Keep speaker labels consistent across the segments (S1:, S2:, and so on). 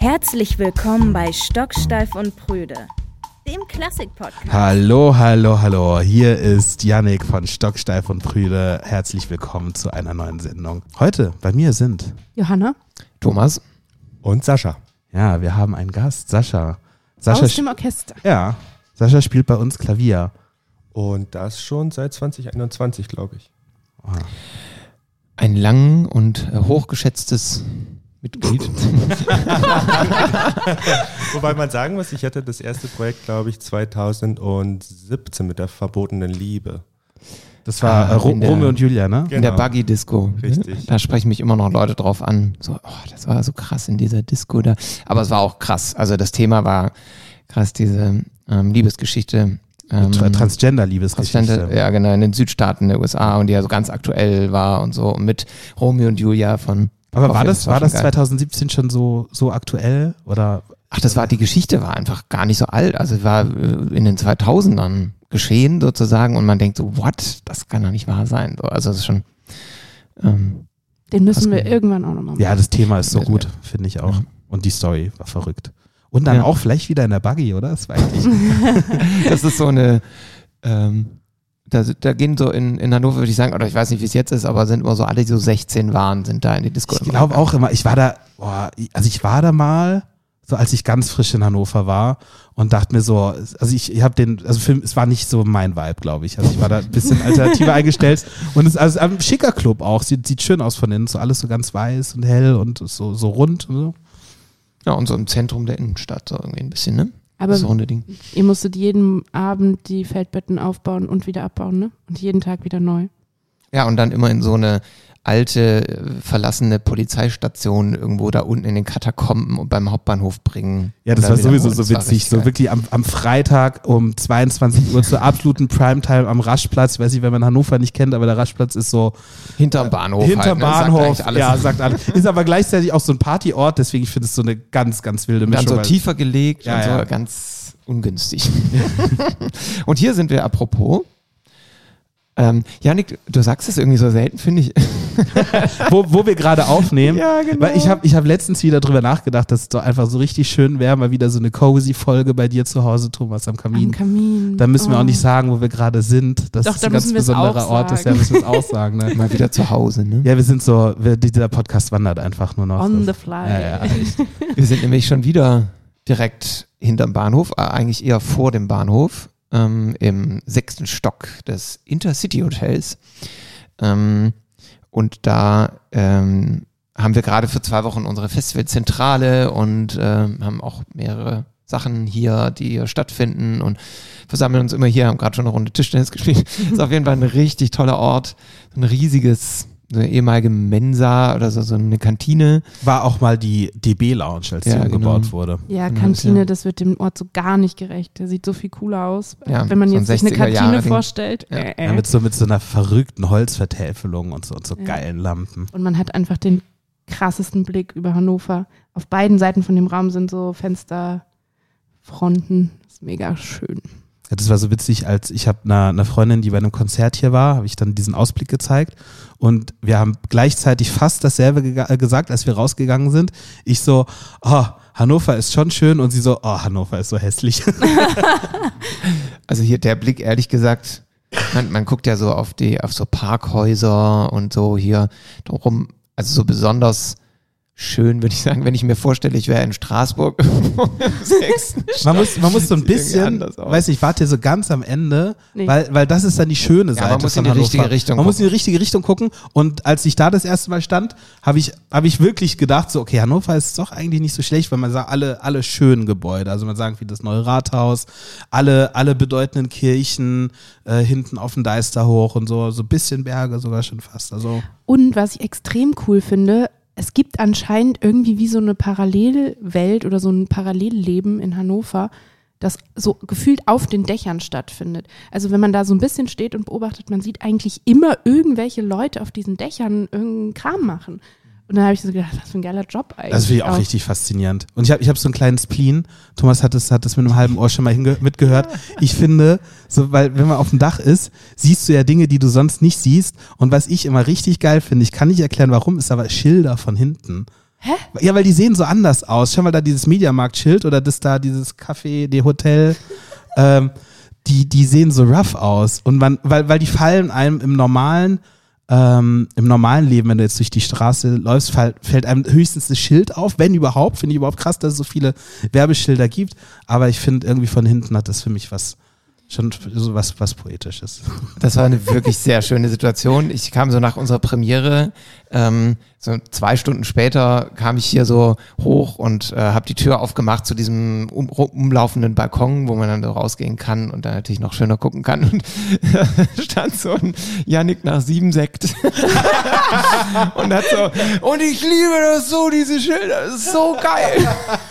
S1: Herzlich willkommen bei Stocksteif und Prüde, dem Klassik-Podcast.
S2: Hallo. Hier ist Yannick von Stocksteif und Prüde. Herzlich willkommen zu einer neuen Sendung. Heute bei mir sind
S3: Johanna,
S4: Thomas
S5: und Sascha.
S2: Ja, wir haben einen Gast, Sascha
S3: aus dem Orchester.
S2: Ja, Sascha spielt bei uns Klavier.
S5: Und das schon seit 2021, glaube ich.
S2: Oh.
S4: Ein lang und hochgeschätztes Mitglied.
S5: Wobei man sagen muss, ich hatte das erste Projekt, glaube ich, 2017 mit der verbotenen Liebe.
S2: Das war Romeo und Julia, ne?
S4: In der Buggy Disco.
S5: Richtig.
S4: Da sprechen mich immer noch Leute drauf an. So, das war so krass in dieser Disco da. Aber es war auch krass. Also das Thema war krass, diese Liebesgeschichte.
S2: Transgender-Liebesgeschichte.
S4: Ja, genau, in den Südstaaten der USA und die ja so ganz aktuell war und so. Und mit Romeo und Julia von.
S2: Aber war das 2017 schon so aktuell? Oder?
S4: Ach, die Geschichte war einfach gar nicht so alt. Also war in den 2000ern geschehen sozusagen und man denkt so, what? Das kann doch nicht wahr sein. Also das ist schon.
S3: Den müssen wir irgendwann auch nochmal machen.
S2: Ja, das Thema ist so gut, finde ich auch. Ja. Und die Story war verrückt. Und dann auch vielleicht wieder in der Buggy, oder? Das war eigentlich.
S4: Das ist so eine. Da gehen so in Hannover, würde ich sagen, oder ich weiß nicht, wie es jetzt ist, aber sind immer so alle, die so 16 waren, sind da in die Disco.
S2: Ich glaube auch immer, ich war da mal, so als ich ganz frisch in Hannover war und dachte mir so, es war nicht so mein Vibe, glaube ich. Also ich war da ein bisschen alternativer eingestellt und es ist ein schicker Club auch, sieht schön aus von innen, so alles so ganz weiß und hell und so rund und so.
S4: Ja, und so im Zentrum der Innenstadt, so irgendwie ein bisschen, ne?
S3: Aber
S4: das runde Ding.
S3: Ihr musstet jeden Abend die Feldbetten aufbauen und wieder abbauen, ne? Und jeden Tag wieder neu.
S4: Ja, und dann immer in so eine alte, verlassene Polizeistation irgendwo da unten in den Katakomben und beim Hauptbahnhof bringen.
S2: Ja, das war sowieso so witzig. So wirklich am Freitag um 22 Uhr zur absoluten Primetime am Raschplatz. Ich weiß nicht, wenn man Hannover nicht kennt, aber der Raschplatz ist so
S4: hinterm Bahnhof.
S2: Hinterm Bahnhof,
S4: sagt alles.
S2: Ist aber gleichzeitig auch so ein Partyort, deswegen finde ich es so eine ganz, ganz wilde Mischung.
S4: Dann so tiefer gelegt und so ganz ungünstig. Und hier sind wir apropos. Yannick, du sagst es irgendwie so selten, finde ich.
S2: wo wir gerade aufnehmen.
S4: Ja, genau.
S2: Weil ich hab letztens wieder drüber nachgedacht, dass es doch einfach so richtig schön wäre, mal wieder so eine cozy Folge bei dir zu Hause, Thomas, am Kamin. Da müssen wir auch nicht sagen, wo wir gerade sind. Das ist ein ganz besonderer Ort. Das müssen wir es auch sagen. Ne?
S4: Mal wieder zu Hause, ne?
S2: Ja, dieser Podcast wandert einfach nur noch.
S3: On the fly.
S2: Ja.
S4: Wir sind nämlich schon wieder direkt hinterm Bahnhof, eigentlich eher vor dem Bahnhof. Im 6. Stock des Intercity Hotels. Und da haben wir gerade für 2 Wochen unsere Festivalzentrale und haben auch mehrere Sachen hier, die hier stattfinden und versammeln uns immer hier, haben gerade schon eine Runde Tischtennis gespielt. Ist auf jeden Fall ein richtig toller Ort, ein riesiges, so eine ehemalige Mensa oder so eine Kantine.
S2: War auch mal die DB-Lounge, als die umgebaut wurde.
S3: Ja, Kantine, das wird dem Ort so gar nicht gerecht. Der sieht so viel cooler aus.
S4: Ja,
S3: wenn man
S4: so
S3: jetzt sich eine Kantine vorstellt.
S2: Ja, mit so einer verrückten Holzvertäfelung und so geilen Lampen.
S3: Und man hat einfach den krassesten Blick über Hannover. Auf beiden Seiten von dem Raum sind so Fensterfronten. Das ist mega schön.
S2: Ja, das war so witzig, als ich habe einer Freundin, die bei einem Konzert hier war, habe ich dann diesen Ausblick gezeigt und wir haben gleichzeitig fast dasselbe gesagt, als wir rausgegangen sind. Ich so, Hannover ist schon schön und sie so, Hannover ist so hässlich.
S4: Also hier der Blick, ehrlich gesagt, man guckt ja so auf so Parkhäuser und so hier drum, also so besonders schön, würde ich sagen, wenn ich mir vorstelle, ich wäre in Straßburg.
S2: Man muss so ein bisschen, weiß nicht, warte so ganz am Ende, weil das ist dann die schöne Seite.
S4: Man muss in die richtige Richtung
S2: Man muss in die richtige Richtung gucken und als ich da das erste Mal stand, habe ich wirklich gedacht, so okay, Hannover ist doch eigentlich nicht so schlecht, weil man sagt, alle schönen Gebäude, also man sagt wie das neue Rathaus, alle bedeutenden Kirchen, hinten auf den Deister hoch und so ein bisschen Berge sogar schon fast. Also.
S3: Und was ich extrem cool finde, es gibt anscheinend irgendwie wie so eine Parallelwelt oder so ein Parallelleben in Hannover, das so gefühlt auf den Dächern stattfindet. Also wenn man da so ein bisschen steht und beobachtet, man sieht eigentlich immer irgendwelche Leute auf diesen Dächern irgendeinen Kram machen. Und dann habe ich so gedacht, was für ein geiler Job eigentlich.
S2: Das finde ich auch richtig faszinierend. Und ich hab so einen kleinen Spleen. Thomas hat das mit einem halben Ohr schon mal mitgehört. Ich finde, so, weil wenn man auf dem Dach ist, siehst du ja Dinge, die du sonst nicht siehst. Und was ich immer richtig geil finde, ich kann nicht erklären, warum, ist aber Schilder von hinten.
S3: Hä?
S2: Ja, weil die sehen so anders aus. Schau mal da dieses Mediamarkt-Schild oder dieses Café, die Hotel. Die sehen so rough aus. Und weil die fallen einem im normalen Leben, wenn du jetzt durch die Straße läufst, fällt einem höchstens das Schild auf, wenn überhaupt. Finde ich überhaupt krass, dass es so viele Werbeschilder gibt. Aber ich finde irgendwie von hinten hat das für mich was Poetisches.
S4: Das war eine wirklich sehr schöne Situation. Ich kam so nach unserer Premiere, so 2 Stunden später kam ich hier so hoch und habe die Tür aufgemacht zu diesem umlaufenden Balkon, wo man dann so rausgehen kann und dann natürlich noch schöner gucken kann. Und stand so ein Yannick nach 7 Sekt und hat so, und ich liebe das so, diese Schilder, das ist so geil.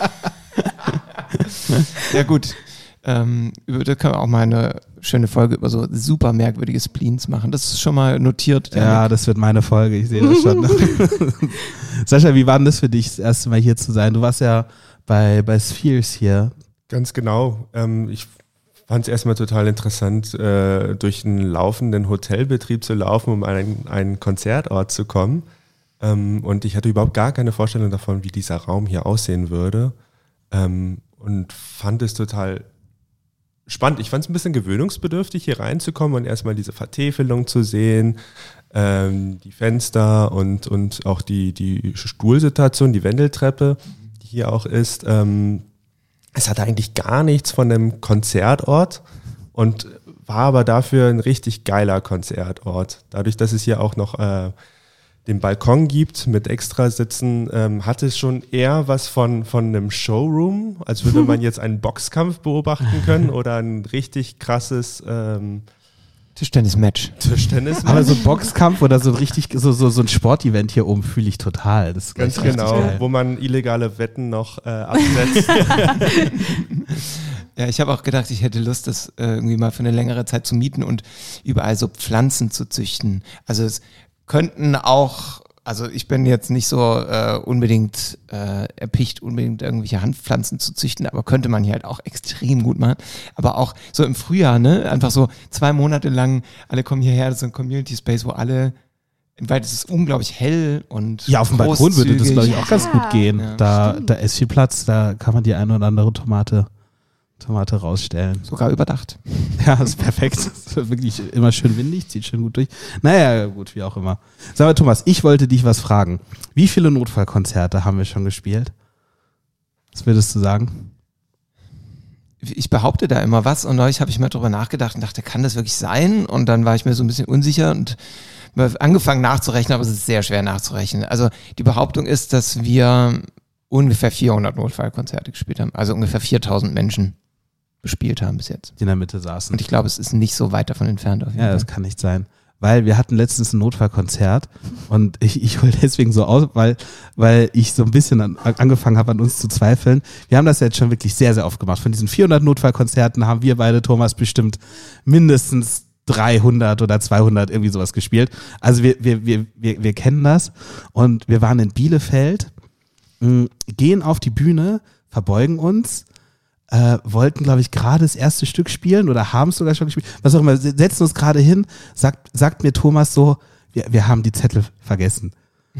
S4: Ja gut. Da können wir auch mal eine schöne Folge über so super merkwürdige Spleens machen. Das ist schon mal notiert.
S2: Ja, das wird meine Folge, ich sehe das schon. Sascha, wie war denn das für dich, das erste Mal hier zu sein? Du warst ja bei Spheres hier.
S5: Ganz genau. Ich fand es erstmal total interessant, durch einen laufenden Hotelbetrieb zu laufen, um an einen Konzertort zu kommen. Und ich hatte überhaupt gar keine Vorstellung davon, wie dieser Raum hier aussehen würde. Und fand es total spannend. Ich fand es ein bisschen gewöhnungsbedürftig, hier reinzukommen und erstmal diese Vertäfelung zu sehen, die Fenster und auch die Stuhlsituation, die Wendeltreppe, die hier auch ist. Es hatte eigentlich gar nichts von einem Konzertort und war aber dafür ein richtig geiler Konzertort. Dadurch, dass es hier auch noch den Balkon gibt mit Extrasitzen, hat es schon eher was von einem Showroom, als würde man jetzt einen Boxkampf beobachten können oder ein richtig krasses
S4: Tischtennis-Match.
S2: Aber so ein Boxkampf oder so ein Sportevent hier oben fühle ich total. Das ist
S5: ganz genau, geil. Wo man illegale Wetten noch absetzt.
S4: Ja, ich habe auch gedacht, ich hätte Lust, das irgendwie mal für eine längere Zeit zu mieten und überall so Pflanzen zu züchten. Also es könnten auch, also ich bin jetzt nicht so unbedingt erpicht, unbedingt irgendwelche Handpflanzen zu züchten, aber könnte man hier halt auch extrem gut machen. Aber auch so im Frühjahr, ne, einfach so 2 Monate lang, alle kommen hierher, das ist ein Community Space, wo alle, weil es ist unglaublich hell und
S2: ja, auf dem Balkon würde das, glaube ich, auch ganz gut gehen.
S4: Ja,
S2: da ist viel Platz, da kann man die eine oder andere Tomate rausstellen.
S4: Sogar überdacht.
S2: Ja, das ist perfekt. Das ist wirklich immer schön windig, zieht schön gut durch. Naja, gut, wie auch immer. Sag mal, Thomas, ich wollte dich was fragen. Wie viele Notfallkonzerte haben wir schon gespielt? Was würdest du sagen?
S4: Ich behaupte da immer was und neulich habe ich mal drüber nachgedacht und dachte, kann das wirklich sein? Und dann war ich mir so ein bisschen unsicher und habe angefangen nachzurechnen, aber es ist sehr schwer nachzurechnen. Also die Behauptung ist, dass wir ungefähr 400 Notfallkonzerte gespielt haben. Also ungefähr 4000 Menschen bespielt haben bis jetzt.
S2: Die in der Mitte saßen.
S4: Und ich glaube, es ist nicht so weit davon entfernt. Auf jeden
S2: Ja,
S4: Fall.
S2: das kann nicht sein. Weil wir hatten letztens ein Notfallkonzert und ich hole deswegen so aus, weil ich so ein bisschen angefangen habe, an uns zu zweifeln. Wir haben das jetzt schon wirklich sehr, sehr oft gemacht. Von diesen 400 Notfallkonzerten haben wir beide, Thomas, bestimmt mindestens 300 oder 200 irgendwie sowas gespielt. Also wir kennen das und wir waren in Bielefeld, gehen auf die Bühne, verbeugen uns, wollten, glaube ich, gerade das erste Stück spielen oder haben es sogar schon gespielt, was auch immer, setzen uns gerade hin, sagt mir Thomas so, wir haben die Zettel vergessen.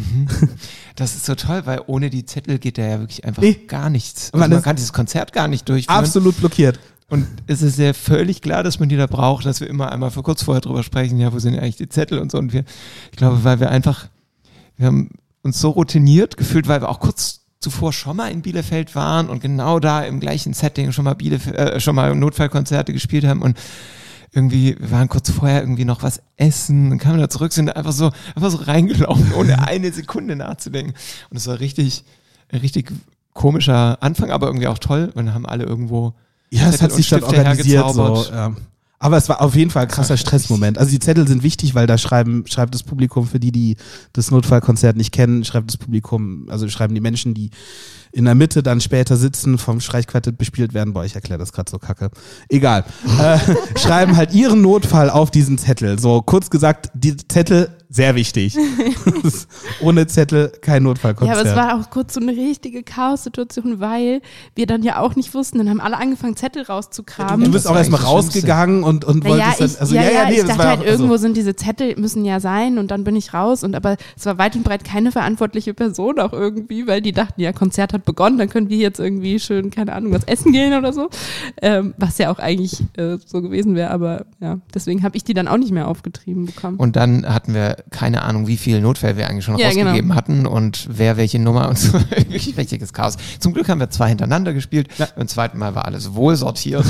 S4: Das ist so toll, weil ohne die Zettel geht da ja wirklich einfach gar nichts.
S2: Man
S4: kann dieses Konzert gar nicht durchführen.
S2: Absolut blockiert.
S4: Und es ist ja völlig klar, dass man die da braucht, dass wir immer einmal kurz vorher drüber sprechen, ja, wo sind eigentlich die Zettel und so. Und ich glaube, weil wir haben uns so routiniert gefühlt, weil wir auch kurz zuvor schon mal in Bielefeld waren und genau da im gleichen Setting schon mal Notfallkonzerte gespielt haben und irgendwie, wir waren kurz vorher irgendwie noch was essen, dann kamen wir da zurück, sind einfach so reingelaufen, ohne eine Sekunde nachzudenken. Und es war richtig komischer Anfang, aber irgendwie auch toll. Und dann haben alle irgendwo
S2: es hat sich dann organisiert so. Aber es war auf jeden Fall ein krasser Stressmoment. Also die Zettel sind wichtig, weil da schreibt das Publikum, für die das Notfallkonzert nicht kennen, schreibt das Publikum, also schreiben die Menschen, die in der Mitte dann später sitzen, vom Streichquartett bespielt werden. Boah, ich erkläre das gerade so kacke. Egal. Schreiben halt ihren Notfall auf diesen Zettel. So kurz gesagt, die Zettel Sehr wichtig. Ohne Zettel kein
S3: Ja,
S2: Notfallkonzert.
S3: aber es war auch kurz so eine richtige Chaos-Situation, weil wir dann ja auch nicht wussten, dann haben alle angefangen, Zettel rauszukramen.
S2: Du bist
S4: Das
S2: auch
S4: war
S2: erstmal
S4: eigentlich das
S2: rausgegangen und wolltest dann, also
S3: ich
S2: das
S3: dachte
S2: war
S3: halt,
S2: auch,
S3: irgendwo sind diese Zettel, müssen ja sein und dann bin ich raus aber es war weit und breit keine verantwortliche Person auch irgendwie, weil die dachten, ja, Konzert hat begonnen, dann können wir jetzt irgendwie schön, keine Ahnung, was essen gehen oder so, was ja auch eigentlich so gewesen wäre, aber ja, deswegen habe ich die dann auch nicht mehr aufgetrieben bekommen.
S4: Und dann hatten wir keine Ahnung, wie viele Notfälle wir eigentlich schon rausgegeben hatten und wer welche Nummer und so. Richtiges Chaos. Zum Glück haben wir 2 hintereinander gespielt. Ja. Beim zweiten Mal war alles wohl sortiert.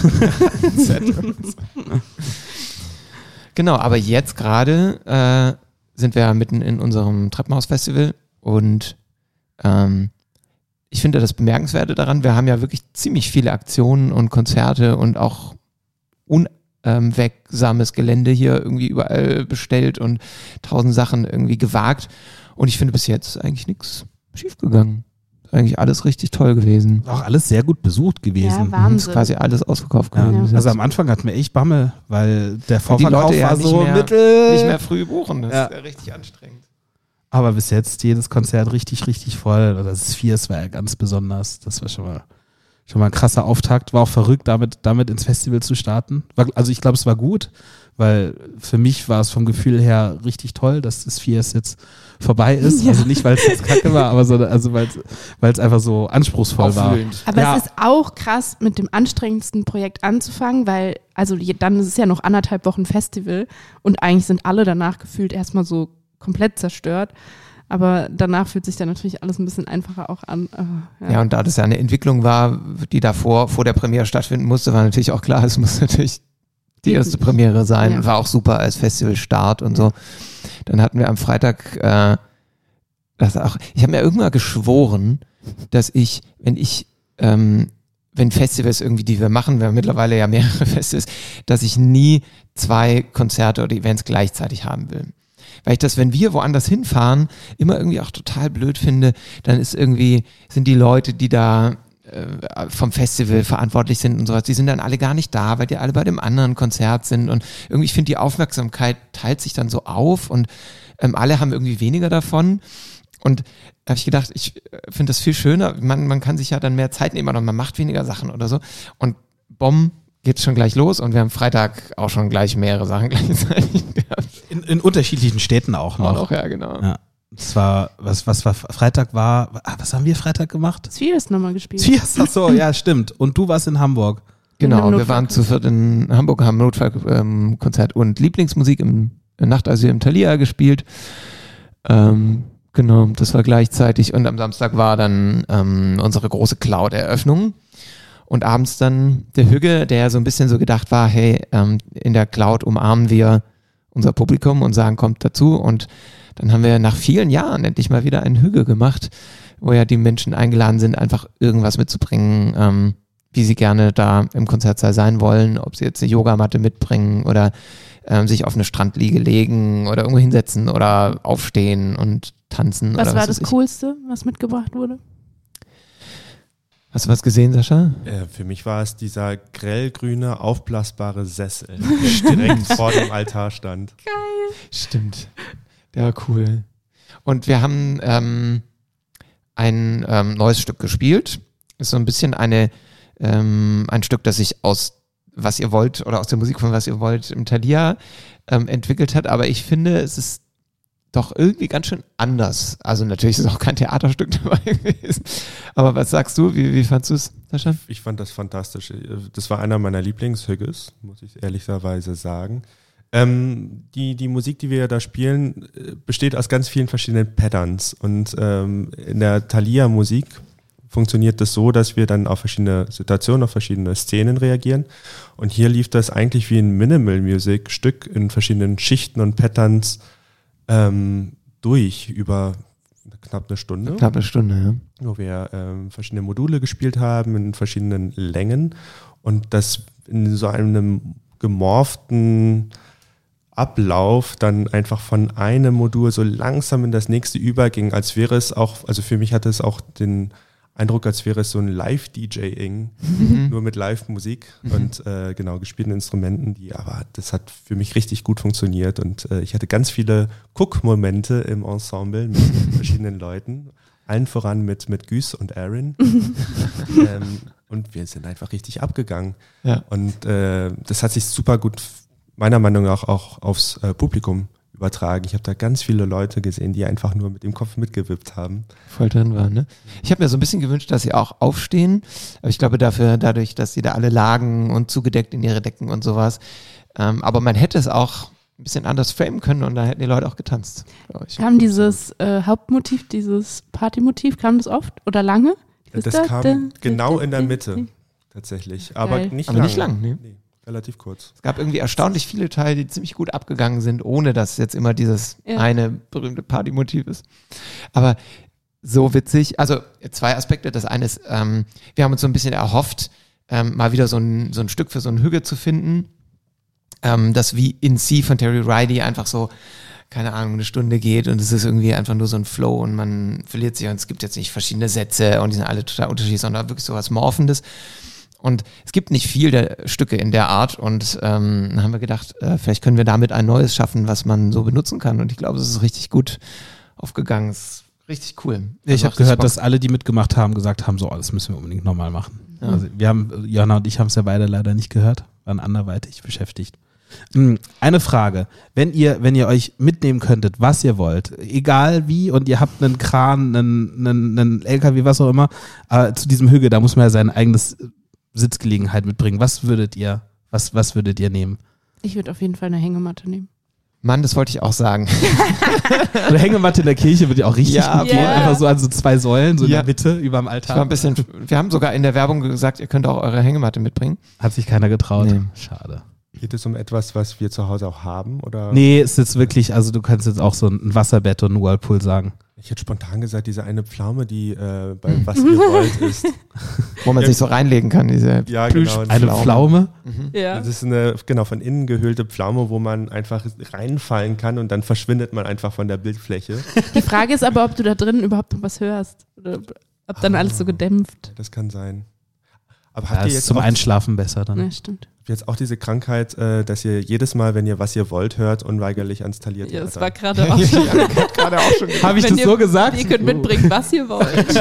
S4: Genau, aber jetzt gerade sind wir mitten in unserem Treppenhaus-Festival und ich finde das Bemerkenswerte daran, wir haben ja wirklich ziemlich viele Aktionen und Konzerte und auch unwegsames Gelände hier irgendwie überall bestellt und 1000 Sachen irgendwie gewagt. Und ich finde bis jetzt eigentlich nichts schiefgegangen. Ist eigentlich alles richtig toll gewesen.
S2: auch alles sehr gut besucht gewesen.
S3: Ja,
S4: Ist
S3: Wahnsinn.
S4: quasi alles ausverkauft
S2: Ja.
S4: gewesen.
S2: Also am Anfang hatten wir echt Bammel, weil der
S4: die
S2: Vorverkauf
S4: Leute ja
S2: war
S4: nicht
S2: so
S4: mehr-
S2: mittel.
S4: Nicht mehr früh buchen, das
S2: Ja.
S4: ist ja richtig anstrengend.
S2: Aber bis jetzt jedes Konzert richtig, richtig voll. Das Spheres war ja ganz besonders. Das war schon mal ein krasser Auftakt. War auch verrückt, damit ins Festival zu starten. Also ich glaube, es war gut, weil für mich war es vom Gefühl her richtig toll, dass das Spheres jetzt vorbei ist.
S3: Ja.
S2: Also nicht, weil es jetzt kacke war, aber weil es einfach so anspruchsvoll war.
S4: Aufwühlend.
S3: Aber
S2: Ja.
S3: es ist auch krass, mit dem anstrengendsten Projekt anzufangen, weil, also dann ist es ja noch 1,5 Wochen Festival und eigentlich sind alle danach gefühlt erstmal so komplett zerstört. Aber danach fühlt sich dann natürlich alles ein bisschen einfacher auch an.
S4: Ja, und da das ja eine Entwicklung war, die davor vor der Premiere stattfinden musste, war natürlich auch klar, es muss natürlich die erste Premiere sein.
S3: Ja.
S4: War auch super als Festivalstart und so. Dann hatten wir am Freitag, ich habe mir irgendwann geschworen, dass wenn Festivals irgendwie, die wir machen, wir haben mittlerweile ja mehrere Festivals, dass ich nie 2 Konzerte oder Events gleichzeitig haben will. Weil ich das, wenn wir woanders hinfahren, immer irgendwie auch total blöd finde, dann sind die Leute, die da vom Festival verantwortlich sind und sowas, die sind dann alle gar nicht da, weil die alle bei dem anderen Konzert sind und irgendwie, ich finde, die Aufmerksamkeit teilt sich dann so auf und alle haben irgendwie weniger davon und da habe ich gedacht, ich finde das viel schöner, man kann sich ja dann mehr Zeit nehmen und man macht weniger Sachen oder so und geht's schon gleich los und wir haben Freitag auch schon gleich mehrere Sachen gleichzeitig gehabt.
S2: In unterschiedlichen Städten auch noch.
S4: Auch, ja, genau.
S2: Ja. Das war, was war Freitag war, was haben wir Freitag gemacht?
S3: Spheres nochmal gespielt.
S2: Spheres, ach so, ja, stimmt. Und du warst in Hamburg.
S4: Genau,
S3: Mit einem
S4: wir waren zu viert in Hamburg, haben Notfallkonzert und Lieblingsmusik im Nachtasyl im Thalia gespielt. Genau, das war gleichzeitig und am Samstag war dann unsere große Cloud-Eröffnung und abends dann der Hügge, der so ein bisschen so gedacht war, hey, in der Cloud umarmen wir unser Publikum und sagen, kommt dazu und dann haben wir nach vielen Jahren endlich mal wieder einen Hügge gemacht, wo ja die Menschen eingeladen sind, einfach irgendwas mitzubringen, wie sie gerne da im Konzertsaal sein wollen, ob sie jetzt eine Yogamatte mitbringen oder sich auf eine Strandliege legen oder irgendwo hinsetzen oder aufstehen und tanzen.
S3: Was
S4: oder
S3: war das
S4: weiß ich.
S3: Coolste, was mitgebracht wurde?
S4: Hast du was gesehen, Sascha?
S5: Für mich war es dieser grellgrüne, aufblasbare Sessel, der direkt vor dem Altar stand.
S4: Stimmt. Der war cool. Und wir haben ein neues Stück gespielt. Ist so ein bisschen ein Stück, das sich aus Was ihr wollt oder aus der Musik von Was ihr wollt im Thalia entwickelt hat. Aber ich finde, es ist doch irgendwie ganz schön anders. Also natürlich ist auch kein Theaterstück dabei gewesen. Aber was sagst du? Wie fandst du es, Sascha?
S5: Ich fand das fantastisch. Das war einer meiner Lieblingshügges, muss ich ehrlicherweise sagen. Die Musik, die wir da spielen, besteht aus ganz vielen verschiedenen Patterns. Und in der Thalia-Musik funktioniert das so, dass wir dann auf verschiedene Situationen, auf verschiedene Szenen reagieren. Und hier lief das eigentlich wie ein Minimal-Music-Stück in verschiedenen Schichten und Patterns durch über knapp eine Stunde.
S4: Knapp eine Stunde, ja.
S5: Wo wir verschiedene Module gespielt haben in verschiedenen Längen und das in so einem gemorften Ablauf dann einfach von einem Modul so langsam in das nächste überging, als wäre es auch, also für mich hatte es auch den Eindruck, als wäre es so ein Live-DJing, nur mit Live-Musik und genau gespielten Instrumenten, aber das hat für mich richtig gut funktioniert und ich hatte ganz viele Cook-Momente im Ensemble mit verschiedenen Leuten, allen voran mit Güs und Aaron und wir sind einfach richtig abgegangen und das hat sich super gut meiner Meinung nach auch aufs Publikum übertragen. Ich habe da ganz viele Leute gesehen, die einfach nur mit dem Kopf mitgewippt haben.
S4: Voll drin waren, ne? Ich habe mir so ein bisschen gewünscht, dass sie auch aufstehen, aber ich glaube dadurch, dass sie da alle lagen und zugedeckt in ihre Decken und sowas, aber man hätte es auch ein bisschen anders framen können und da hätten die Leute auch getanzt.
S3: Kam dieses Hauptmotiv, dieses Partymotiv, kam das oft oder lange?
S5: Das kam genau in der Mitte tatsächlich, aber nicht lang.
S4: Nee.
S5: Relativ kurz.
S4: Es gab irgendwie erstaunlich viele Teile, die ziemlich gut abgegangen sind, ohne dass jetzt immer dieses eine berühmte Partymotiv ist. Aber so witzig, also 2 Aspekte. Das eine ist, wir haben uns so ein bisschen erhofft, mal wieder so ein Stück für so ein Hügge zu finden, das wie In C von Terry Riley einfach so, keine Ahnung, eine Stunde geht und es ist irgendwie einfach nur so ein Flow und man verliert sich und es gibt jetzt nicht verschiedene Sätze und die sind alle total unterschiedlich, sondern wirklich so was Morphendes. Und es gibt nicht viel der Stücke in der Art und dann haben wir gedacht, vielleicht können wir damit ein neues schaffen, was man so benutzen kann. Und ich glaube, es ist richtig gut aufgegangen. Es ist richtig cool.
S2: Ich habe gehört, dass alle, die mitgemacht haben, gesagt haben, so, das müssen wir unbedingt nochmal machen. Ja. Also Johanna und ich haben es ja beide leider nicht gehört, waren anderweitig beschäftigt. Eine Frage, wenn ihr euch mitnehmen könntet, was ihr wollt, egal wie, und ihr habt einen Kran, einen LKW, was auch immer, zu diesem Hügel, da muss man ja sein eigenes Sitzgelegenheit mitbringen. Was würdet ihr nehmen?
S3: Ich würde auf jeden Fall eine Hängematte nehmen.
S4: Mann, das wollte ich auch sagen.
S2: Eine Hängematte in der Kirche würde ich auch richtig gut gehen.
S3: Yeah.
S2: Einfach so an so 2 Säulen, so in der Mitte, über dem Altar.
S4: Wir haben sogar in der Werbung gesagt, ihr könnt auch eure Hängematte mitbringen.
S2: Hat sich keiner getraut.
S4: Nee.
S2: Schade.
S5: Geht es um etwas, was wir zu Hause auch haben? Oder?
S2: Nee, es ist jetzt wirklich, also du kannst jetzt auch so ein Wasserbett und ein Whirlpool sagen.
S5: Ich hätte spontan gesagt, diese eine Pflaume, die bei Was ihr wollt ist.
S4: Wo man sich so reinlegen kann, diese
S5: genau,
S2: eine Pflaume.
S3: Ja.
S5: Das ist eine von innen gehüllte Pflaume, wo man einfach reinfallen kann und dann verschwindet man einfach von der Bildfläche.
S3: Die Frage ist aber, ob du da drin überhaupt noch was hörst. Oder ob dann alles so gedämpft.
S5: Das kann sein. Aber
S2: Ja,
S5: habt ihr
S2: ist
S5: jetzt
S2: zum
S5: auch,
S2: Einschlafen besser dann.
S3: Ja, stimmt.
S5: jetzt auch diese Krankheit, dass ihr jedes Mal, wenn ihr Was ihr wollt hört, unweigerlich ans Taliert
S3: Ja, das
S5: hört?
S3: war gerade auch schon.
S4: Gerade auch schon.
S2: Habe ich
S3: Wenn
S2: das
S3: ihr-
S2: so gesagt?
S3: Ihr könnt mitbringen, was ihr wollt.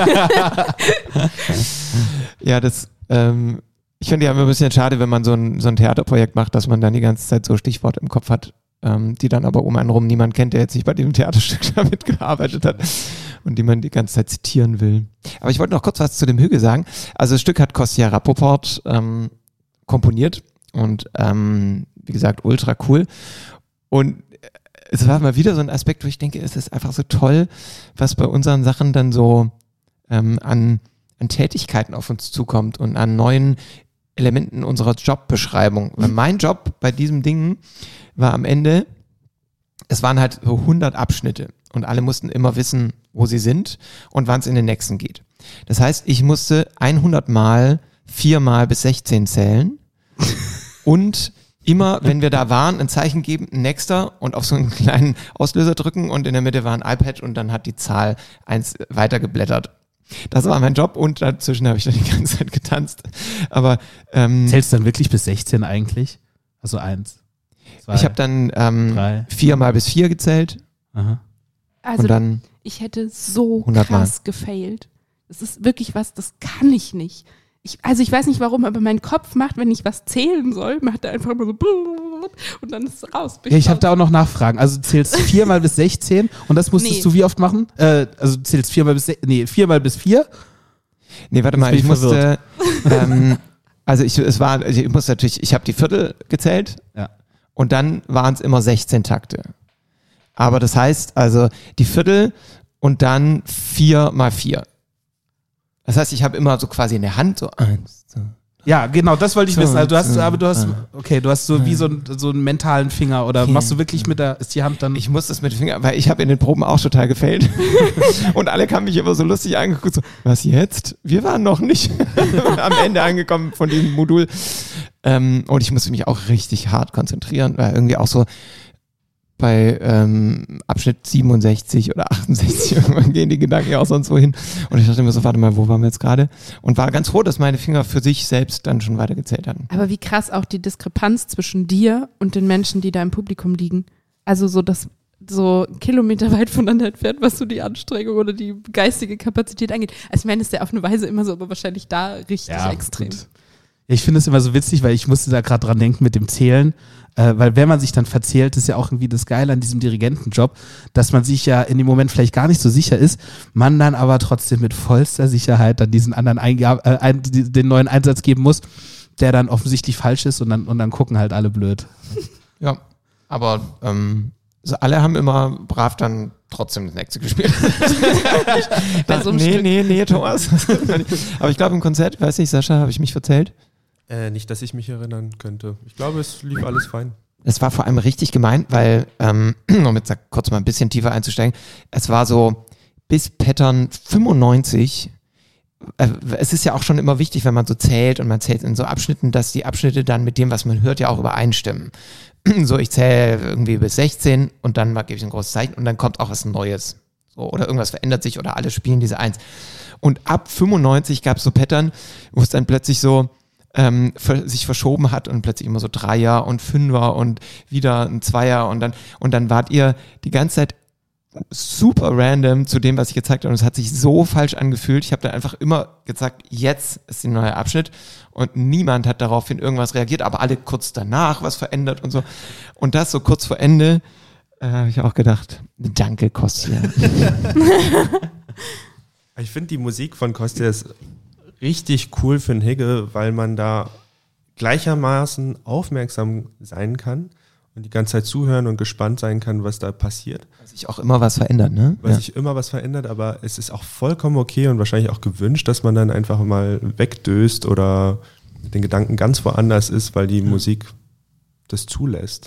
S4: Ja, ich finde ja immer ein bisschen schade, wenn man so ein Theaterprojekt macht, dass man dann die ganze Zeit so Stichworte im Kopf hat, die dann aber um einen rum niemand kennt, der jetzt nicht bei diesem Theaterstück da mitgearbeitet hat und die man die ganze Zeit zitieren will. Aber ich wollte noch kurz was zu dem Hügel sagen. Also das Stück hat Kostja Rappoport komponiert und wie gesagt, ultra cool. Und es war mal wieder so ein Aspekt, wo ich denke, es ist einfach so toll, was bei unseren Sachen dann so an Tätigkeiten auf uns zukommt und an neuen Elementen unserer Jobbeschreibung. Weil mein Job bei diesem Ding war am Ende, es waren halt so 100 Abschnitte und alle mussten immer wissen, wo sie sind und wann es in den nächsten geht. Das heißt, ich musste 100 Mal 4 mal bis 16 zählen und immer, wenn wir da waren, ein Zeichen geben, nächster und auf so einen kleinen Auslöser drücken und in der Mitte war ein iPad und dann hat die Zahl 1 weitergeblättert. Das war mein Job und dazwischen habe ich dann die ganze Zeit getanzt. Aber
S2: Zählst du dann wirklich bis 16 eigentlich? Also 1, 2,
S4: ich habe dann
S2: 3.
S4: 4 mal bis 4 gezählt
S2: Aha.
S3: Also
S4: und dann
S3: ich hätte so
S4: 100 Mal.
S3: krass gefailt. Das ist wirklich was, das kann ich nicht. Ich weiß nicht warum, aber mein Kopf macht, wenn ich was zählen soll, macht er einfach immer so und dann ist es raus.
S2: Ja, ich habe da auch noch Nachfragen. Also du zählst 4 mal bis 16 und das musstest
S3: Nee.
S2: du wie oft machen? Also du zählst 4 mal bis 4 mal bis 4?
S4: Nee, warte
S2: Jetzt
S4: mal,
S2: bin
S4: ich
S2: ich
S4: musste, ich musste natürlich, ich habe die Viertel gezählt
S2: Ja.
S4: und dann waren es immer 16 Takte. Aber das heißt also die Viertel und dann 4 mal 4. Das heißt, ich habe immer so quasi in der Hand so 1, 2.
S2: Ja, genau, das wollte ich
S4: So,
S2: wissen. Also du hast
S4: so,
S2: so wie so einen mentalen Finger oder
S4: Okay.
S2: machst du wirklich ist die Hand dann...
S4: Ich muss das mit Finger, weil ich habe in den Proben auch total gefailt. Und alle haben mich immer so lustig angeguckt, so, was jetzt? Wir waren noch nicht am Ende angekommen von diesem Modul. Und ich musste mich auch richtig hart konzentrieren, weil irgendwie auch so bei Abschnitt 67 oder 68 irgendwann gehen die Gedanken ja auch sonst wohin. Und ich dachte immer so, warte mal, wo waren wir jetzt gerade? Und war ganz froh, dass meine Finger für sich selbst dann schon weitergezählt hatten.
S3: Aber wie krass auch die Diskrepanz zwischen dir und den Menschen, die da im Publikum liegen. Also so, dass so kilometerweit voneinander entfernt, was so die Anstrengung oder die geistige Kapazität angeht. Also ich meine, ist ja auf eine Weise immer so, aber wahrscheinlich da richtig extrem.
S2: Gut. Ich finde es immer so witzig, weil ich musste da gerade dran denken mit dem Zählen, weil wenn man sich dann verzählt, ist ja auch irgendwie das Geile an diesem Dirigentenjob, dass man sich ja in dem Moment vielleicht gar nicht so sicher ist, man dann aber trotzdem mit vollster Sicherheit dann diesen anderen den neuen Einsatz geben muss, der dann offensichtlich falsch ist und dann gucken halt alle blöd.
S4: Ja, aber also alle haben immer brav dann trotzdem das nächste gespielt. Nee, Thomas. Aber ich glaube im Konzert, weiß nicht, Sascha, habe ich mich verzählt?
S5: Nicht, dass ich mich erinnern könnte. Ich glaube, es lief alles fein.
S4: Es war vor allem richtig gemeint, weil, um jetzt kurz mal ein bisschen tiefer einzusteigen, es war so bis Pattern 95, es ist ja auch schon immer wichtig, wenn man so zählt und man zählt in so Abschnitten, dass die Abschnitte dann mit dem, was man hört, ja auch übereinstimmen. So, ich zähle irgendwie bis 16 und dann gebe ich ein großes Zeichen und dann kommt auch was Neues. So, oder irgendwas verändert sich oder alle spielen diese 1. Und ab 95 gab es so Pattern, wo es dann plötzlich so sich verschoben hat und plötzlich immer so 3er und 5er und wieder ein 2er und dann wart ihr die ganze Zeit super random zu dem, was ich gezeigt habe und es hat sich so falsch angefühlt. Ich habe da einfach immer gesagt, jetzt ist der neue Abschnitt und niemand hat daraufhin irgendwas reagiert, aber alle kurz danach was verändert und so. Und das so kurz vor Ende habe ich auch gedacht, danke Kostja.
S5: Ich finde die Musik von Kostja ist richtig cool für einen Higge, weil man da gleichermaßen aufmerksam sein kann und die ganze Zeit zuhören und gespannt sein kann, was da passiert.
S4: Weil sich auch immer was verändert, ne?
S5: Weil sich immer was verändert, aber es ist auch vollkommen okay und wahrscheinlich auch gewünscht, dass man dann einfach mal wegdöst oder den Gedanken ganz woanders ist, weil die Musik das zulässt.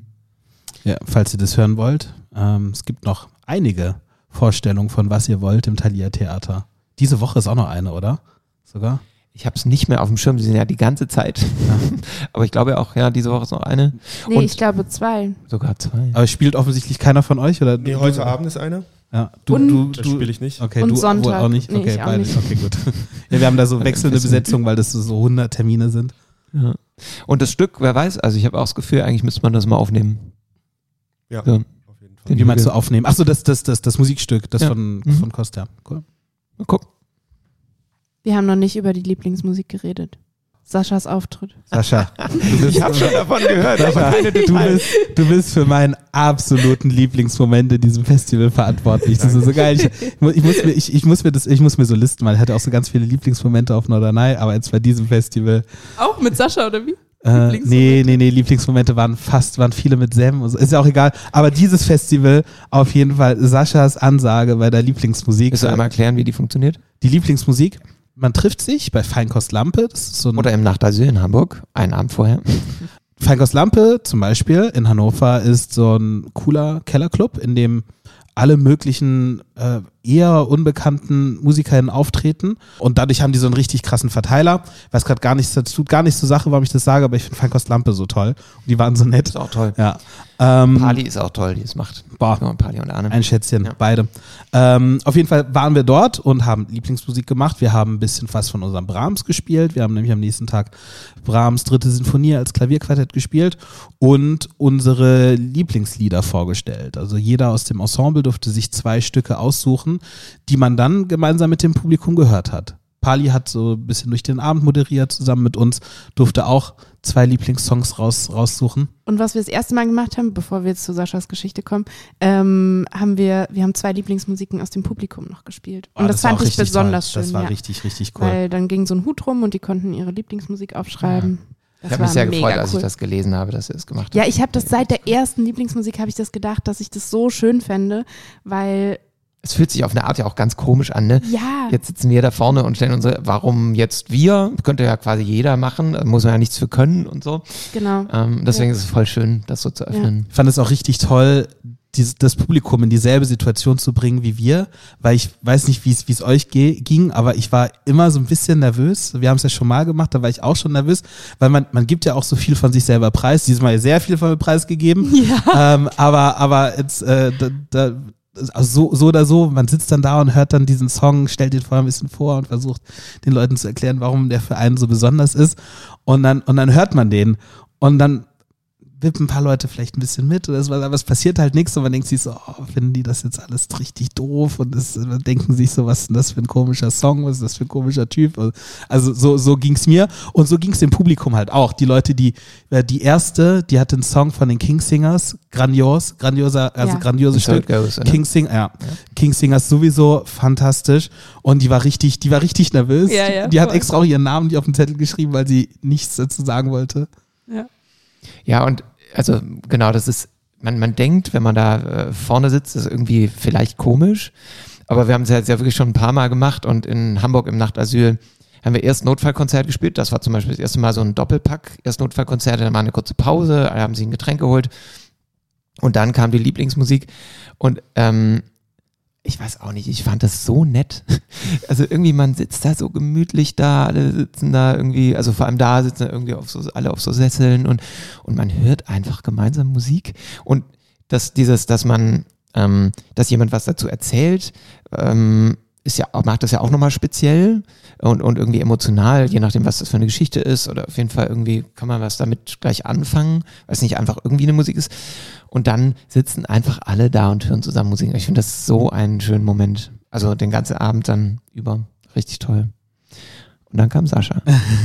S2: Ja, falls ihr das hören wollt, es gibt noch einige Vorstellungen von Was ihr wollt im Thalia Theater. Diese Woche ist auch noch eine, oder? Sogar?
S4: Ich habe es nicht mehr auf dem Schirm, sie sind ja die ganze Zeit. Ja. Aber ich glaube auch, ja, diese Woche ist noch eine.
S3: Nee, ich glaube 2.
S4: Sogar 2.
S2: Aber spielt offensichtlich keiner von euch? Oder
S5: nee, heute Abend ist eine.
S2: Ja,
S5: das spiele ich nicht.
S2: Okay,
S3: und
S2: du
S3: Sonntag.
S2: auch nicht?
S3: Nee,
S2: okay,
S3: ich auch
S2: beides.
S3: nicht.
S2: Okay, gut. Ja, wir haben da so wechselnde Besetzung, weil das so 100 Termine sind.
S4: Ja. Und das Stück, wer weiß, also ich habe auch das Gefühl, eigentlich müsste man das mal aufnehmen.
S5: Ja,
S4: so.
S5: auf jeden Fall.
S2: Wie meinst du aufnehmen? Achso, das Musikstück, das von Kostja. Cool.
S4: Mal gucken.
S3: Wir haben noch nicht über die Lieblingsmusik geredet. Saschas Auftritt.
S2: Sascha,
S4: ich habe schon davon gehört.
S2: Sascha, du bist für meinen absoluten Lieblingsmoment in diesem Festival verantwortlich. Das ist so geil. Ich muss mir so listen, weil ich hatte auch so ganz viele Lieblingsmomente auf Norderney, aber jetzt bei diesem Festival.
S3: Auch mit Sascha oder wie?
S2: Nee, Lieblingsmomente waren viele mit Sam und so. Ist ja auch egal. Aber dieses Festival, auf jeden Fall Saschas Ansage bei der Lieblingsmusik.
S4: Willst du einmal erklären, wie die funktioniert?
S2: Die Lieblingsmusik, man trifft sich bei Feinkost Lampe. Das ist so
S4: oder im Nachtasyl in Hamburg, einen Abend vorher.
S2: Feinkost Lampe zum Beispiel in Hannover ist so ein cooler Kellerclub, in dem alle möglichen eher unbekannten MusikerInnen auftreten und dadurch haben die so einen richtig krassen Verteiler. Ich weiß gerade gar nicht, das tut gar nichts zur Sache, warum ich das sage, aber ich finde Feinkost Lampe so toll und die waren so nett.
S4: Ist auch toll.
S2: Ja.
S4: Pali ist auch toll, die es macht.
S2: Boah,
S4: Pali und Arne.
S2: Ein Schätzchen, beide. Auf jeden Fall waren wir dort und haben Lieblingsmusik gemacht. Wir haben ein bisschen was von unserem Brahms gespielt. Wir haben nämlich am nächsten Tag Brahms 3. Sinfonie als Klavierquartett gespielt und unsere Lieblingslieder vorgestellt. Also jeder aus dem Ensemble durfte sich 2 Stücke aussuchen, die man dann gemeinsam mit dem Publikum gehört hat. Pali hat so ein bisschen durch den Abend moderiert, zusammen mit uns, durfte auch 2 Lieblingssongs raussuchen. Und
S3: was wir das erste Mal gemacht haben, bevor wir jetzt zu Saschas Geschichte kommen, haben wir 2 Lieblingsmusiken aus dem Publikum noch gespielt. Und das fand ich besonders schön.
S2: Das war richtig, richtig cool.
S3: Weil dann ging so ein Hut rum und die konnten ihre Lieblingsmusik aufschreiben.
S4: Ich habe mich sehr gefreut, als ich das gelesen habe, dass ihr es gemacht habt.
S3: Ja, ich habe das seit der ersten Lieblingsmusik, habe ich das gedacht, dass ich das so schön fände, weil
S4: es fühlt sich auf eine Art ja auch ganz komisch an, ne?
S3: Ja.
S4: Jetzt sitzen wir da vorne und stellen unsere, warum jetzt wir? Könnte ja quasi jeder machen, da muss man ja nichts für können und so.
S3: Genau.
S4: Deswegen ist es voll schön, das so zu öffnen.
S2: Ich fand es auch richtig toll, das Publikum in dieselbe Situation zu bringen wie wir, weil ich weiß nicht, wie es euch ging, aber ich war immer so ein bisschen nervös. Wir haben es ja schon mal gemacht, da war ich auch schon nervös, weil man gibt ja auch so viel von sich selber preis. Dieses Mal sehr viel von mir preisgegeben. Ja. Aber jetzt, also so oder so, man sitzt dann da und hört dann diesen Song, stellt den vorher ein bisschen vor und versucht den Leuten zu erklären, warum der für einen so besonders ist. Und dann hört man den und dann wippen ein paar Leute vielleicht ein bisschen mit oder so, aber es passiert halt nichts und man denkt sich so, finden die das jetzt alles richtig doof und denken sich so, was ist denn das für ein komischer Song, was ist das für ein komischer Typ? Also so ging's mir und so ging's dem Publikum halt auch. Die Leute, die erste, die hatte einen Song von den Kingsingers, grandioses Stück. Kingsingers sowieso fantastisch und die war richtig nervös. Ja, die hat extra auch ihren Namen nicht auf den Zettel geschrieben, weil sie nichts dazu sagen wollte.
S4: Ja, und also genau, das ist, man denkt, wenn man da vorne sitzt, ist irgendwie vielleicht komisch, aber wir haben es ja wirklich schon ein paar Mal gemacht und in Hamburg im Nachtasyl haben wir erst Notfallkonzert gespielt, das war zum Beispiel das erste Mal so ein Doppelpack, erst Notfallkonzert, dann mal eine kurze Pause, alle haben sich ein Getränk geholt und dann kam die Lieblingsmusik und ich weiß auch nicht, ich fand das so nett. Also irgendwie, man sitzt da so gemütlich da, alle sitzen da irgendwie, also vor allem da sitzen da irgendwie alle auf so Sesseln und man hört einfach gemeinsam Musik. Und dass jemand was dazu erzählt, macht das ja auch nochmal speziell und irgendwie emotional, je nachdem, was das für eine Geschichte ist oder auf jeden Fall irgendwie kann man was damit gleich anfangen, weil es nicht einfach irgendwie eine Musik ist. Und dann sitzen einfach alle da und hören zusammen Musik. Ich finde das so einen schönen Moment. Also den ganzen Abend dann über. Richtig toll. Und dann kam Sascha.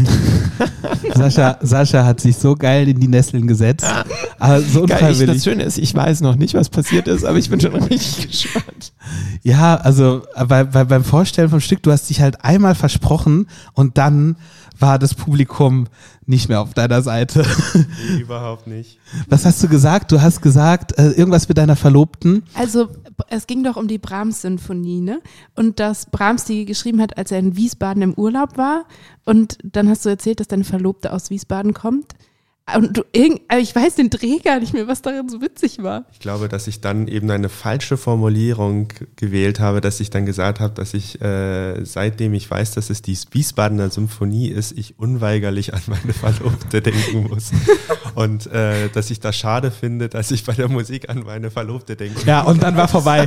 S2: Sascha hat sich so geil in die Nesseln gesetzt. Aber so unfreiwillig.
S4: Das Schöne ist, ich weiß noch nicht, was passiert ist, aber ich bin schon richtig gespannt.
S2: Ja, also beim Vorstellen vom Stück, du hast dich halt einmal versprochen und dann war das Publikum nicht mehr auf deiner Seite.
S5: Nee, überhaupt nicht.
S2: Was hast du gesagt? Du hast gesagt, irgendwas mit deiner Verlobten.
S3: Also es ging doch um die Brahms-Sinfonie, ne? Und dass Brahms die geschrieben hat, als er in Wiesbaden im Urlaub war. Und dann hast du erzählt, dass deine Verlobte aus Wiesbaden kommt. Und ich weiß den Dreh gar nicht mehr, was darin so witzig war.
S5: Ich glaube, dass ich dann eben eine falsche Formulierung gewählt habe, dass ich dann gesagt habe, dass ich, seitdem ich weiß, dass es die Wiesbadener Symphonie ist, ich unweigerlich an meine Verlobte denken muss. Und dass ich das schade finde, dass ich bei der Musik an meine Verlobte denke.
S2: Ja, und dann war vorbei.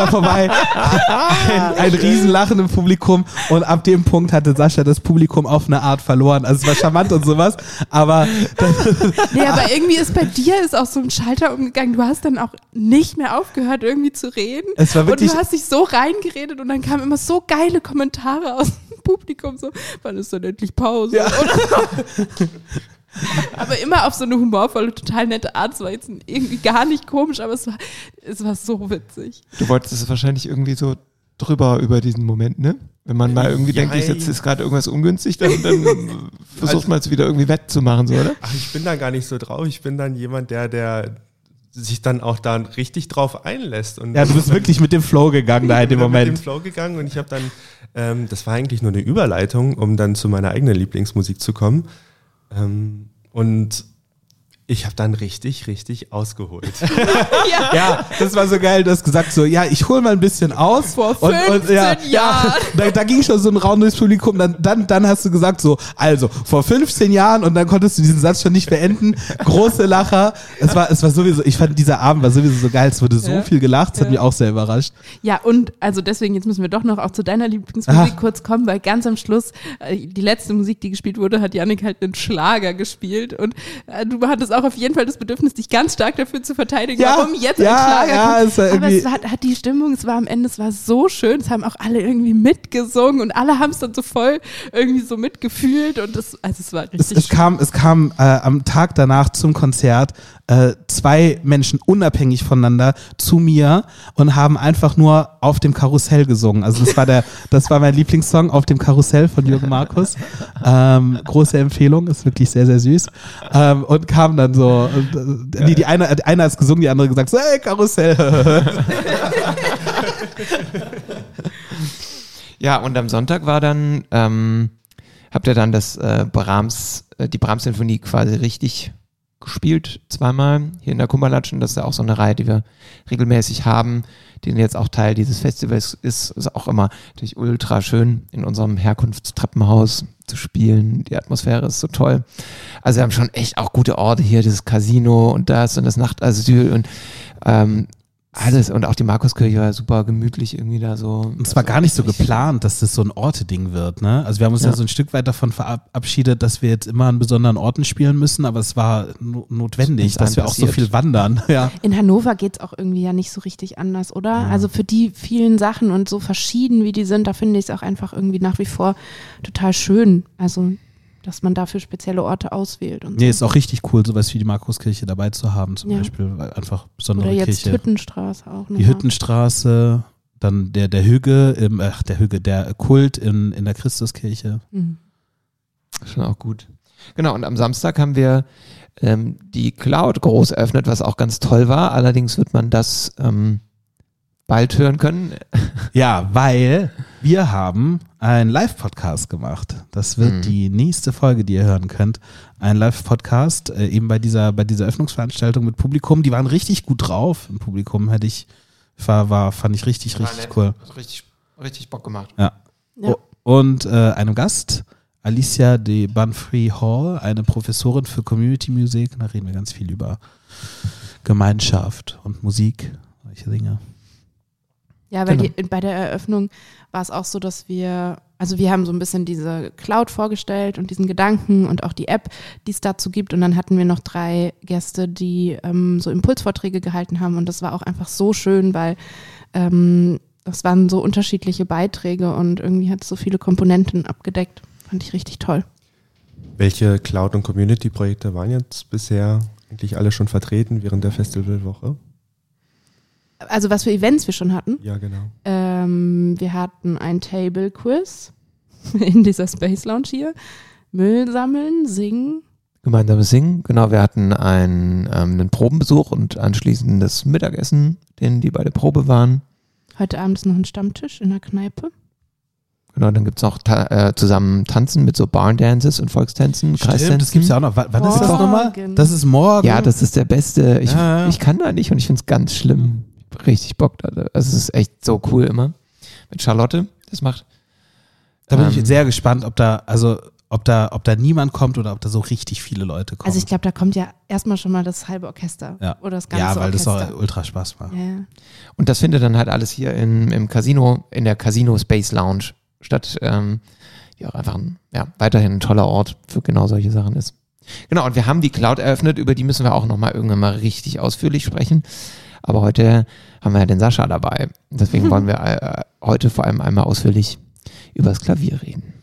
S2: Ein Riesenlachen im Publikum und ab dem Punkt hatte Sascha das Publikum auf eine Art verloren. Also es war charmant und sowas, aber
S3: nee, aber irgendwie ist bei dir auch so ein Schalter umgegangen. Du hast dann auch nicht mehr aufgehört, irgendwie zu reden.
S2: Es war wirklich,
S3: und du hast dich so reingeredet und dann kamen immer so geile Kommentare aus dem Publikum. So, wann ist denn endlich Pause? Ja. Aber immer auf so eine humorvolle, total nette Art. Es war jetzt irgendwie gar nicht komisch, aber es war so witzig.
S4: Du wolltest es wahrscheinlich irgendwie so drüber über diesen Moment, ne? Wenn man mal irgendwie denkt, jetzt ist gerade irgendwas ungünstig, dann versucht man es wieder irgendwie wettzumachen, so, oder?
S5: Ach, ich bin da gar nicht so drauf. Ich bin dann jemand, der sich dann auch da richtig drauf einlässt. Und
S2: ja, du bist wirklich mit dem Flow gegangen da in dem Moment.
S5: Mit dem Flow gegangen und ich habe dann, das war eigentlich nur eine Überleitung, um dann zu meiner eigenen Lieblingsmusik zu kommen. Und ich habe dann richtig ausgeholt.
S2: Ja, das war so geil. Du hast gesagt so, ja, ich hole mal ein bisschen aus.
S3: Vor 15 Jahren.
S2: Da ging schon so ein Raum durchs Publikum. Dann hast du gesagt so, also vor 15 Jahren und dann konntest du diesen Satz schon nicht beenden. Große Lacher. Es war sowieso, ich fand dieser Abend war sowieso so geil. Es wurde so viel gelacht. Das hat mich auch sehr überrascht.
S3: Ja, und also deswegen, jetzt müssen wir doch noch auch zu deiner Lieblingsmusik kurz kommen, weil ganz am Schluss, die letzte Musik, die gespielt wurde, hat Yannick halt einen Schlager gespielt und du hattest auch auf jeden Fall das Bedürfnis, dich ganz stark dafür zu verteidigen, warum jetzt ein Schlager kommt. Aber es hat die Stimmung, es war am Ende, es war so schön, es haben auch alle irgendwie mitgesungen und alle haben es dann so voll irgendwie so mitgefühlt und es war richtig
S2: schön. Es kam am Tag danach zum Konzert 2 Menschen unabhängig voneinander zu mir und haben einfach nur auf dem Karussell gesungen. Also das war mein Lieblingssong, Auf dem Karussell von Jürgen Markus. Große Empfehlung, ist wirklich sehr, sehr süß. Und kamen dann so, die eine hat gesungen, die andere gesagt so, hey, Karussell.
S4: Ja, und am Sonntag war dann, habt ihr dann das die Brahms-Sinfonie quasi richtig gespielt, zweimal hier in der Kummerlatschen. Das ist ja auch so eine Reihe, die wir regelmäßig haben, die jetzt auch Teil dieses Festivals ist. Ist auch immer natürlich ultra schön, in unserem Herkunftstreppenhaus zu spielen. Die Atmosphäre ist so toll. Also wir haben schon echt auch gute Orte hier, dieses Casino und das Nachtasyl und alles. Und auch die Markuskirche war super gemütlich irgendwie da so.
S2: Und es war gar nicht so geplant, dass das so ein Orte-Ding wird, ne? Also wir haben uns ja so ein Stück weit davon verabschiedet, dass wir jetzt immer an besonderen Orten spielen müssen, aber es war notwendig, dass wir auch so viel wandern. Ja.
S3: In Hannover geht's auch irgendwie ja nicht so richtig anders, oder?
S2: Ja.
S3: Also für die vielen Sachen und so verschieden, wie die sind, da finde ich es auch einfach irgendwie nach wie vor total schön. Also dass man dafür spezielle Orte auswählt. Und
S2: Nee,
S3: so.
S2: ist auch richtig cool, sowas wie die Markuskirche dabei zu haben, zum
S3: Ja.
S2: Beispiel, weil einfach besondere
S3: Oder jetzt
S2: Kirche.
S3: Hüttenstraße auch.
S2: Die Hüttenstraße, dann der Kult in der Christuskirche.
S3: Mhm.
S4: Schon auch gut. Genau, und am Samstag haben wir die Cloud groß eröffnet, was auch ganz toll war. Allerdings wird man das bald hören können.
S2: Ja, weil wir haben einen Live-Podcast gemacht. Das wird die nächste Folge, die ihr hören könnt. Ein Live-Podcast, eben bei dieser Öffnungsveranstaltung mit Publikum. Die waren richtig gut drauf. Im Publikum fand ich richtig cool.
S4: Richtig Bock gemacht.
S2: Ja.
S3: Ja.
S2: Und einem Gast, Alicia de Banfree Hall, eine Professorin für Community Music. Da reden wir ganz viel über Gemeinschaft und Musik, solche Dinge.
S3: Ja, weil
S4: Genau.
S3: bei der Eröffnung war es auch so, dass wir haben so ein bisschen diese Cloud vorgestellt und diesen Gedanken und auch die App, die es dazu gibt. Und dann hatten wir noch 3 Gäste, die so Impulsvorträge gehalten haben. Und das war auch einfach so schön, weil das waren so unterschiedliche Beiträge und irgendwie hat es so viele Komponenten abgedeckt. Fand ich richtig toll.
S5: Welche Cloud- und Community-Projekte waren jetzt bisher eigentlich alle schon vertreten während der Festivalwoche?
S3: Also was für Events wir schon hatten.
S5: Ja, genau.
S3: Wir hatten ein Table-Quiz in dieser Space Lounge hier. Müll sammeln, singen.
S4: Gemeinsames Singen. Genau, wir hatten einen Probenbesuch und anschließend das Mittagessen, die bei der Probe waren.
S3: Heute Abend ist noch ein Stammtisch in der Kneipe.
S4: Genau, dann gibt es noch zusammen Tanzen mit so Barn-Dances und Volkstänzen, Kreistänzen.
S2: Das gibt's ja auch noch. Wann ist das nochmal?
S3: Morgen.
S2: Das ist morgen.
S4: Ja, das ist der beste.
S2: Ja.
S4: Ich kann da nicht und ich finde es ganz schlimm. Richtig Bock da. Also es ist echt so cool immer. Mit Charlotte, das macht.
S2: Da bin ich sehr gespannt, ob da niemand kommt oder ob da so richtig viele Leute kommen.
S3: Also ich glaube, da kommt ja erstmal schon mal das halbe Orchester.
S2: Ja.
S3: Oder das ganze
S2: Ja, weil das
S3: Orchester.
S2: auch ultra Spaß macht.
S3: Ja.
S4: Und das findet dann halt alles hier im Casino, in der Casino Space Lounge statt, die auch einfach weiterhin ein toller Ort für genau solche Sachen ist. Genau, und wir haben die Cloud eröffnet, über die müssen wir auch nochmal irgendwann mal richtig ausführlich sprechen. Aber heute haben wir ja den Sascha dabei. Deswegen wollen wir heute vor allem einmal ausführlich über das Klavier reden.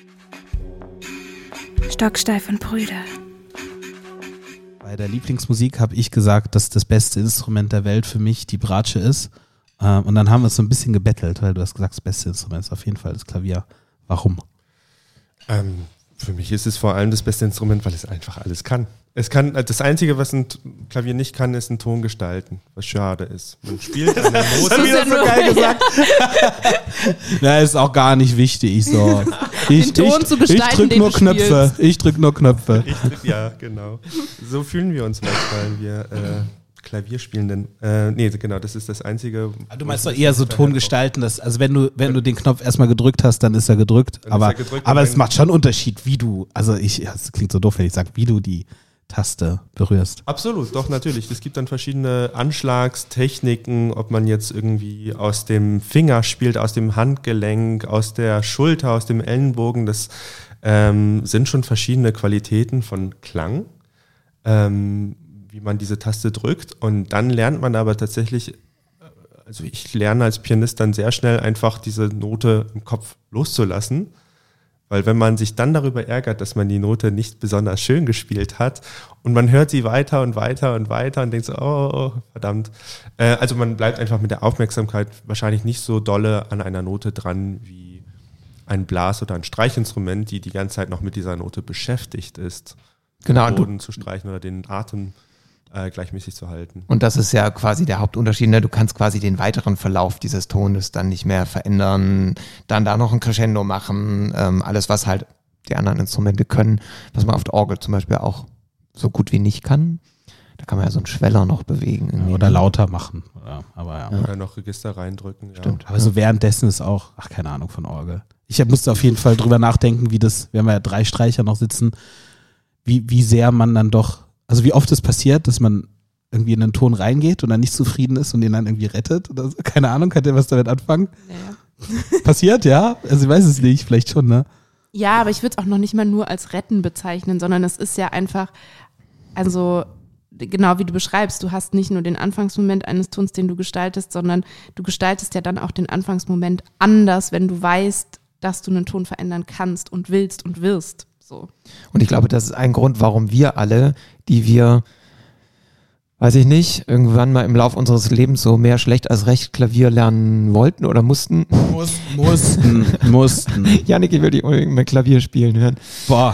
S1: Stocksteif und Brüder.
S2: Bei der Lieblingsmusik habe ich gesagt, dass das beste Instrument der Welt für mich die Bratsche ist. Und dann haben wir es so ein bisschen gebettelt, weil du hast gesagt, das beste Instrument ist auf jeden Fall das Klavier. Warum?
S5: Für mich ist es vor allem das beste Instrument, weil es einfach alles kann. Es kann, das Einzige, was ein Klavier nicht kann, ist einen Ton gestalten, was schade ist. Man spielt eine Note.
S3: Das ist ja nur
S2: geil gesagt. Na, ist auch gar nicht wichtig. So.
S3: Den Ton zu gestalten,
S2: ich drück
S3: den
S2: nur
S3: du
S2: Knöpfe.
S3: spielst.
S2: Ich drück nur Knöpfe.
S5: Ja, genau. So fühlen wir uns manchmal, wir Klavierspielenden. Nee, genau, das ist das Einzige.
S2: Du meinst doch eher so Ton gestalten, also wenn du den Knopf erstmal gedrückt hast, dann ist er gedrückt.
S5: Dann
S2: Aber,
S5: ist er gedrückt,
S2: aber
S5: und
S2: es macht schon einen Unterschied, wie du, es klingt so doof, wenn ich sage, wie du die Taste berührst.
S5: Absolut, doch, natürlich. Es gibt dann verschiedene Anschlagstechniken, ob man jetzt irgendwie aus dem Finger spielt, aus dem Handgelenk, aus der Schulter, aus dem Ellenbogen. Das sind schon verschiedene Qualitäten von Klang, wie man diese Taste drückt. Und dann lernt man aber tatsächlich, also ich lerne als Pianist dann sehr schnell einfach diese Note im Kopf loszulassen. Weil wenn man sich dann darüber ärgert, dass man die Note nicht besonders schön gespielt hat und man hört sie weiter und weiter und weiter und denkt so, oh, verdammt. Also man bleibt einfach mit der Aufmerksamkeit wahrscheinlich nicht so dolle an einer Note dran wie ein Blas- oder ein Streichinstrument, die ganze Zeit noch mit dieser Note beschäftigt ist,
S4: Genau,
S5: den
S4: und
S5: Boden zu streichen oder den Atem gleichmäßig zu halten.
S4: Und das ist ja quasi der Hauptunterschied, ne? Du kannst quasi den weiteren Verlauf dieses Tones dann nicht mehr verändern, dann da noch ein Crescendo machen, alles, was halt die anderen Instrumente können, was man auf der Orgel zum Beispiel auch so gut wie nicht kann. Da kann man ja so einen Schweller noch bewegen.
S2: Ja, oder lauter machen. Ja, aber ja.
S5: Oder noch Register reindrücken.
S4: Stimmt.
S2: Aber so währenddessen ist auch, keine Ahnung von Orgel. Ich musste auf jeden Fall drüber nachdenken, wir haben ja 3 Streicher noch sitzen, wie sehr man dann doch, also wie oft es passiert, dass man irgendwie in einen Ton reingeht und dann nicht zufrieden ist und den dann irgendwie rettet oder so. Keine Ahnung, könnt ihr was damit anfangen?
S3: Ja.
S2: Passiert, ja? Also ich weiß es nicht, vielleicht schon, ne?
S3: Ja, aber ich würde es auch noch nicht mal nur als Retten bezeichnen, sondern es ist ja einfach, also genau wie du beschreibst, du hast nicht nur den Anfangsmoment eines Tons, den du gestaltest, sondern du gestaltest ja dann auch den Anfangsmoment anders, wenn du weißt, dass du einen Ton verändern kannst und willst und wirst. So.
S4: Und ich glaube, das ist ein Grund, warum wir alle, die wir, weiß ich nicht, irgendwann mal im Lauf unseres Lebens so mehr schlecht als recht Klavier lernen wollten oder mussten.
S2: Mussten.
S4: Janik, ich will dich unbedingt mal Klavier spielen hören.
S2: Boah.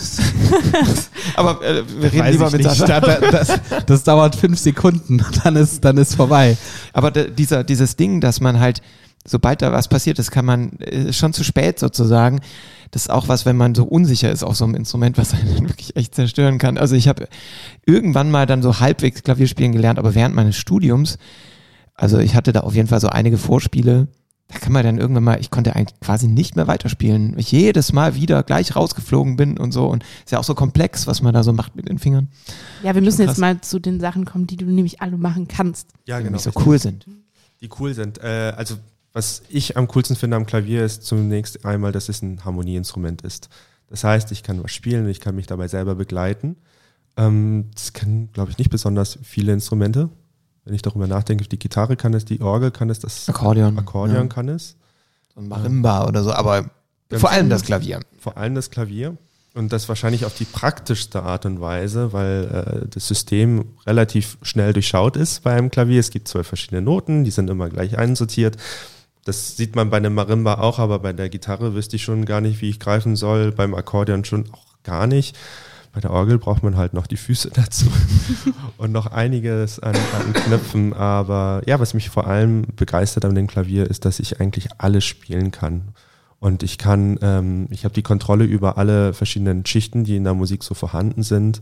S4: Aber wir reden lieber mit Sascha.
S2: Das dauert 5 Sekunden, dann ist vorbei.
S4: Aber dieses Ding, dass man halt, sobald da was passiert ist, ist schon zu spät sozusagen. Das ist auch was, wenn man so unsicher ist auf so einem Instrument, was einen wirklich echt zerstören kann. Also ich habe irgendwann mal dann so halbwegs Klavier spielen gelernt, aber während meines Studiums, also ich hatte da auf jeden Fall so einige Vorspiele, da kann man dann irgendwann mal, ich konnte eigentlich quasi nicht mehr weiterspielen, weil ich jedes Mal wieder gleich rausgeflogen bin und so, und ist ja auch so komplex, was man da so macht mit den Fingern.
S3: Ja, wir müssen jetzt mal zu den Sachen kommen, die du nämlich alle machen kannst.
S5: Ja,
S4: Die
S5: genau.
S4: so cool sind.
S5: Die cool sind. Also was ich am coolsten finde am Klavier ist zunächst einmal, dass es ein Harmonieinstrument ist. Das heißt, ich kann was spielen, ich kann mich dabei selber begleiten. Das können, glaube ich, nicht besonders viele Instrumente. Wenn ich darüber nachdenke, die Gitarre kann es, die Orgel kann es, das
S4: Akkordeon
S5: Akkordeon kann es.
S4: So ein Marimba oder so, aber vor allem das Klavier.
S5: Vor allem das Klavier. Und das wahrscheinlich auf die praktischste Art und Weise, weil das System relativ schnell durchschaut ist bei einem Klavier. Es gibt 12 verschiedene Noten, die sind immer gleich einsortiert. Das sieht man bei einem Marimba auch, aber bei der Gitarre wüsste ich schon gar nicht, wie ich greifen soll. Beim Akkordeon schon auch gar nicht. Bei der Orgel braucht man halt noch die Füße dazu und noch einiges an Knöpfen. Aber ja, was mich vor allem begeistert an dem Klavier ist, dass ich eigentlich alles spielen kann. Und ich habe die Kontrolle über alle verschiedenen Schichten, die in der Musik so vorhanden sind.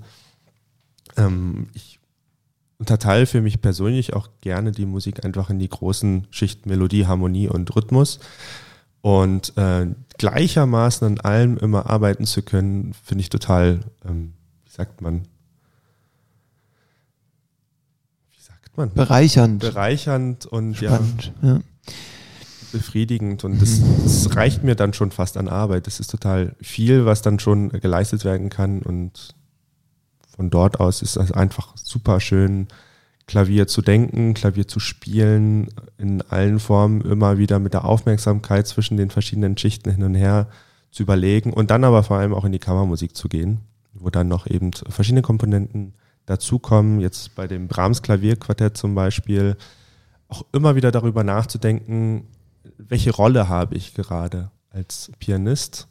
S5: Ich unterteile für mich persönlich auch gerne die Musik einfach in die großen Schichten Melodie, Harmonie und Rhythmus. Und gleichermaßen an allem immer arbeiten zu können, finde ich total, wie sagt man? Bereichernd und
S4: spannend, ja.
S5: Befriedigend. Und das reicht mir dann schon fast an Arbeit. Das ist total viel, was dann schon geleistet werden kann. Und von dort aus ist es einfach super schön, Klavier zu denken, Klavier zu spielen, in allen Formen immer wieder mit der Aufmerksamkeit zwischen den verschiedenen Schichten hin und her zu überlegen und dann aber vor allem auch in die Kammermusik zu gehen, wo dann noch eben verschiedene Komponenten dazukommen. Jetzt bei dem Brahms Klavierquartett zum Beispiel auch immer wieder darüber nachzudenken, welche Rolle habe ich gerade als Pianist?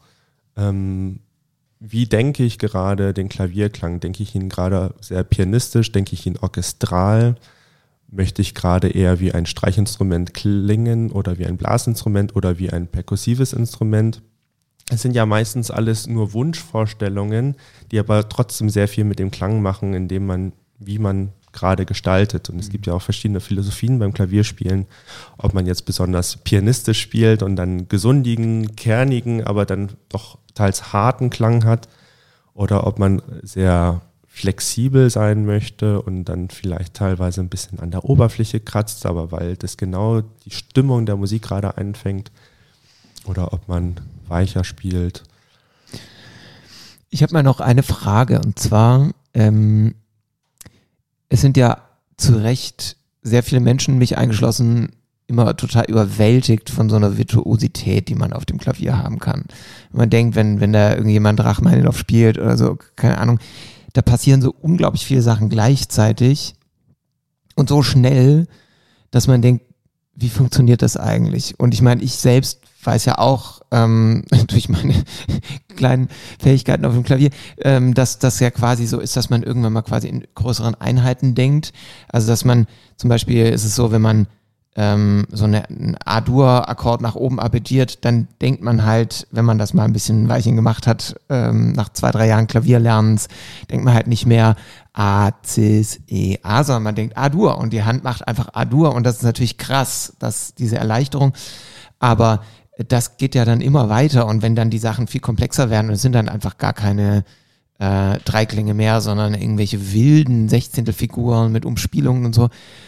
S5: Wie denke ich gerade den Klavierklang? Denke ich ihn gerade sehr pianistisch? Denke ich ihn orchestral? Möchte ich gerade eher wie ein Streichinstrument klingen oder wie ein Blasinstrument oder wie ein perkussives Instrument? Es sind ja meistens alles nur Wunschvorstellungen, die aber trotzdem sehr viel mit dem Klang machen, wie man gerade gestaltet. Und es gibt ja auch verschiedene Philosophien beim Klavierspielen, ob man jetzt besonders pianistisch spielt und dann gesundigen, kernigen, aber dann doch teils harten Klang hat, oder ob man sehr flexibel sein möchte und dann vielleicht teilweise ein bisschen an der Oberfläche kratzt, aber weil das genau die Stimmung der Musik gerade einfängt, oder ob man weicher spielt.
S4: Ich habe mal noch eine Frage, und zwar es sind ja zu Recht sehr viele Menschen, mich eingeschlossen, immer total überwältigt von so einer Virtuosität, die man auf dem Klavier haben kann. Wenn man denkt, wenn da irgendjemand Rachmaninoff spielt oder so, keine Ahnung, da passieren so unglaublich viele Sachen gleichzeitig und so schnell, dass man denkt, wie funktioniert das eigentlich? Und ich meine, ich selbst weiß ja auch durch meine kleinen Fähigkeiten auf dem Klavier, dass das ja quasi so ist, dass man irgendwann mal quasi in größeren Einheiten denkt. Also dass man zum Beispiel, ist es so, wenn man so ein A-Dur-Akkord nach oben arpeggiert, dann denkt man halt, wenn man das mal ein bisschen ein Weilchen gemacht hat, nach 2-3 Jahren Klavierlernens, denkt man halt nicht mehr A, Cis, E, A, sondern man denkt A-Dur und die Hand macht einfach A-Dur und das ist natürlich krass, diese Erleichterung, aber das geht ja dann immer weiter und wenn dann die Sachen viel komplexer werden und es sind dann einfach gar keine Dreiklänge mehr, sondern irgendwelche wilden Sechzehntelfiguren mit Umspielungen und so,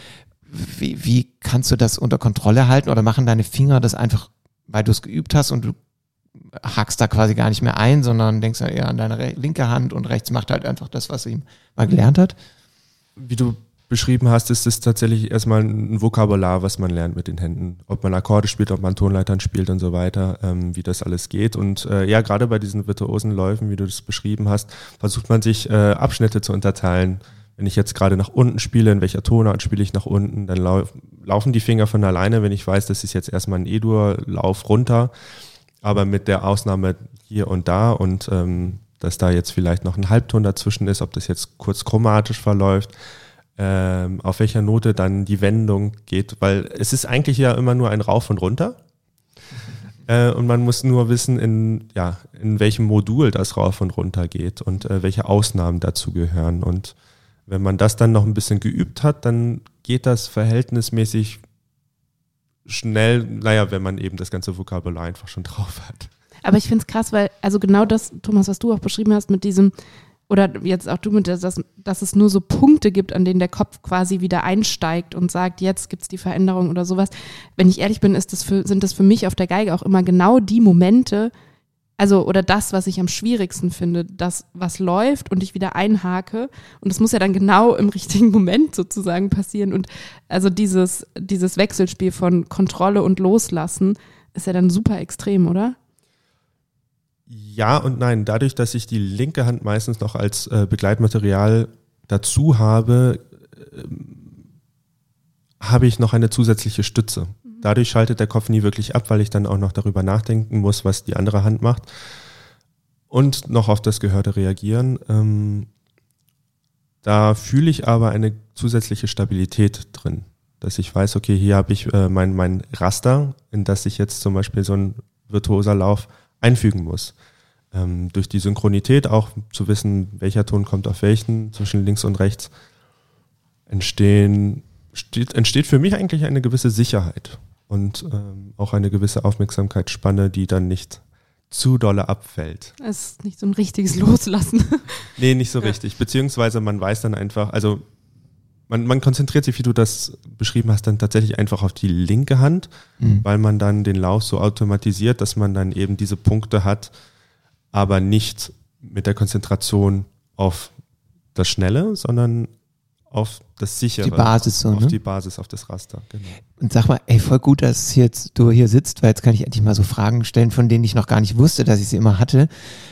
S4: wie kannst du das unter Kontrolle halten oder machen deine Finger das einfach, weil du es geübt hast und du hakst da quasi gar nicht mehr ein, sondern denkst ja eher an deine linke Hand und rechts macht halt einfach das, was sie mal gelernt hat?
S5: Wie du beschrieben hast, ist es tatsächlich erstmal ein Vokabular, was man lernt mit den Händen. Ob man Akkorde spielt, ob man Tonleitern spielt und so weiter, wie das alles geht. Und ja, gerade bei diesen virtuosen Läufen, wie du das beschrieben hast, versucht man sich Abschnitte zu unterteilen. Wenn ich jetzt gerade nach unten spiele, in welcher Tonart spiele ich nach unten, dann laufen die Finger von alleine, wenn ich weiß, das ist jetzt erstmal ein E-Dur-Lauf runter, aber mit der Ausnahme hier und da und dass da jetzt vielleicht noch ein Halbton dazwischen ist, ob das jetzt kurz chromatisch verläuft, auf welcher Note dann die Wendung geht, weil es ist eigentlich ja immer nur ein Rauf und runter und man muss nur wissen, in welchem Modul das Rauf und runter geht und welche Ausnahmen dazu gehören und wenn man das dann noch ein bisschen geübt hat, dann geht das verhältnismäßig schnell, wenn man eben das ganze Vokabular einfach schon drauf hat.
S3: Aber ich finde es krass, weil, also genau das, Thomas, was du auch beschrieben hast mit diesem, oder jetzt auch du mit dass es nur so Punkte gibt, an denen der Kopf quasi wieder einsteigt und sagt, jetzt gibt's die Veränderung oder sowas. Wenn ich ehrlich bin, sind das für mich auf der Geige auch immer genau die Momente, also oder das, was ich am schwierigsten finde, das, was läuft und ich wieder einhake und das muss ja dann genau im richtigen Moment sozusagen passieren und also dieses Wechselspiel von Kontrolle und Loslassen ist ja dann super extrem, oder?
S5: Ja und nein. Dadurch, dass ich die linke Hand meistens noch als Begleitmaterial dazu habe, habe ich noch eine zusätzliche Stütze. Dadurch schaltet der Kopf nie wirklich ab, weil ich dann auch noch darüber nachdenken muss, was die andere Hand macht und noch auf das Gehörte reagieren. Da fühle ich aber eine zusätzliche Stabilität drin, dass ich weiß, okay, hier habe ich mein Raster, in das ich jetzt zum Beispiel so ein virtuoser Lauf einfügen muss. Durch die Synchronität auch zu wissen, welcher Ton kommt auf welchen, zwischen links und rechts, entsteht für mich eigentlich eine gewisse Sicherheit und auch eine gewisse Aufmerksamkeitsspanne, die dann nicht zu dolle abfällt.
S3: Es ist nicht so ein richtiges Loslassen.
S5: Nee, nicht so richtig. Beziehungsweise man weiß dann einfach, also man konzentriert sich, wie du das beschrieben hast, dann tatsächlich einfach auf die linke Hand, weil man dann den Lauf so automatisiert, dass man dann eben diese Punkte hat, aber nicht mit der Konzentration auf das Schnelle, sondern auf das Sichere.
S4: Die Basis so,
S5: auf die Basis, auf das Raster, genau.
S4: Und sag mal, voll gut, dass du hier sitzt, weil jetzt kann ich endlich mal so Fragen stellen, von denen ich noch gar nicht wusste, dass ich sie immer hatte.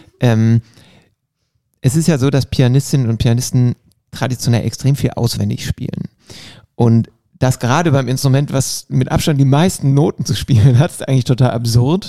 S4: Es ist ja so, dass Pianistinnen und Pianisten traditionell extrem viel auswendig spielen. Und das gerade beim Instrument, was mit Abstand die meisten Noten zu spielen hat, ist eigentlich total absurd.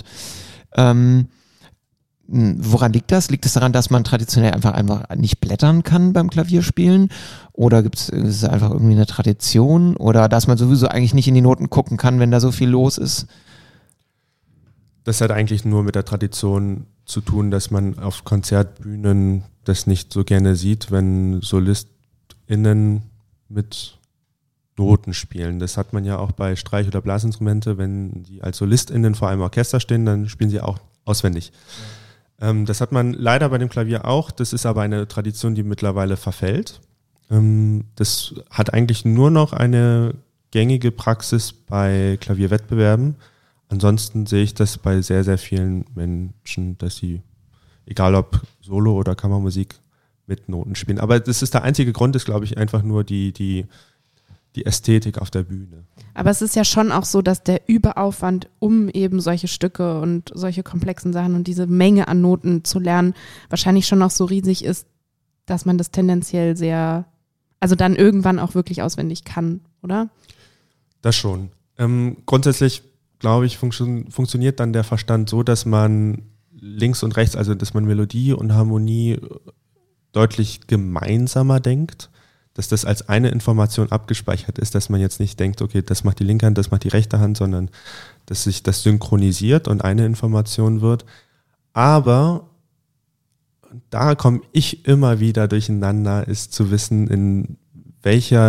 S4: Woran liegt das? Liegt es daran, dass man traditionell einfach nicht blättern kann beim Klavierspielen? Oder ist es einfach irgendwie eine Tradition? Oder dass man sowieso eigentlich nicht in die Noten gucken kann, wenn da so viel los ist?
S5: Das hat eigentlich nur mit der Tradition zu tun, dass man auf Konzertbühnen das nicht so gerne sieht, wenn SolistInnen mit Noten spielen. Das hat man ja auch bei Streich- oder Blasinstrumente, wenn die als SolistInnen vor einem Orchester stehen, dann spielen sie auch auswendig. Das hat man leider bei dem Klavier auch. Das ist aber eine Tradition, die mittlerweile verfällt. Das hat eigentlich nur noch eine gängige Praxis bei Klavierwettbewerben. Ansonsten sehe ich das bei sehr, sehr vielen Menschen, dass sie, egal ob Solo- oder Kammermusik, mit Noten spielen. Aber das ist der einzige Grund, ist, glaube ich, einfach nur die Ästhetik auf der Bühne.
S3: Aber es ist ja schon auch so, dass der Überaufwand, um eben solche Stücke und solche komplexen Sachen und diese Menge an Noten zu lernen, wahrscheinlich schon auch so riesig ist, dass man das tendenziell also dann irgendwann auch wirklich auswendig kann, oder?
S5: Das schon. Grundsätzlich, glaube ich, funktioniert dann der Verstand so, dass man links und rechts, also dass man Melodie und Harmonie deutlich gemeinsamer denkt. dass das als eine Information abgespeichert ist, dass man jetzt nicht denkt, okay, das macht die linke Hand, das macht die rechte Hand, sondern dass sich das synchronisiert und eine Information wird. Aber da komme ich immer wieder durcheinander, ist zu wissen, in welcher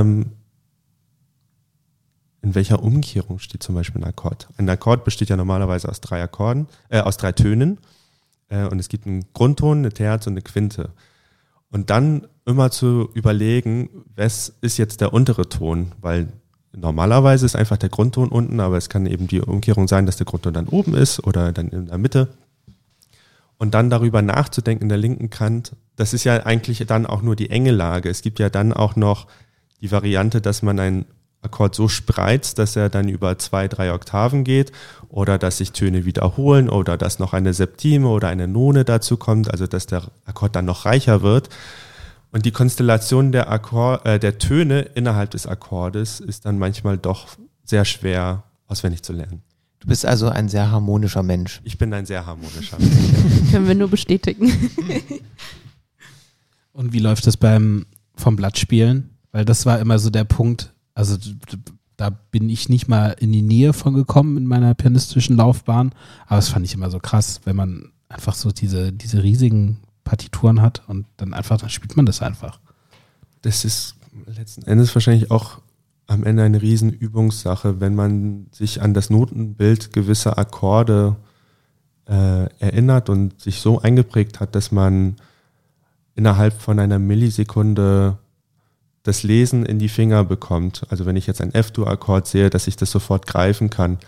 S5: Umkehrung steht zum Beispiel ein Akkord. Ein Akkord besteht ja normalerweise aus 3 Tönen. Und es gibt einen Grundton, eine Terz und eine Quinte. Und dann immer zu überlegen, was ist jetzt der untere Ton, weil normalerweise ist einfach der Grundton unten, aber es kann eben die Umkehrung sein, dass der Grundton dann oben ist oder dann in der Mitte. Und dann darüber nachzudenken in der linken Kant, das ist ja eigentlich dann auch nur die enge Lage. Es gibt ja dann auch noch die Variante, dass man einen Akkord so spreizt, dass er dann über 2, 3 Oktaven geht oder dass sich Töne wiederholen oder dass noch eine Septime oder eine None dazu kommt, also dass der Akkord dann noch reicher wird. Und die Konstellation der Töne innerhalb des Akkordes ist dann manchmal doch sehr schwer auswendig zu lernen.
S4: Du bist also ein sehr harmonischer Mensch.
S5: Ich bin ein sehr harmonischer Mensch.
S3: Können wir nur bestätigen.
S2: Und wie läuft das vom Blattspielen? Weil das war immer so der Punkt, also da bin ich nicht mal in die Nähe von gekommen in meiner pianistischen Laufbahn, aber das fand ich immer so krass, wenn man einfach so diese riesigen Partituren hat und dann spielt man das einfach.
S5: Das ist letzten Endes wahrscheinlich auch am Ende eine Riesenübungssache, wenn man sich an das Notenbild gewisser Akkorde erinnert und sich so eingeprägt hat, dass man innerhalb von einer Millisekunde das Lesen in die Finger bekommt. Also wenn ich jetzt einen F-Dur-Akkord sehe, dass ich das sofort greifen kann.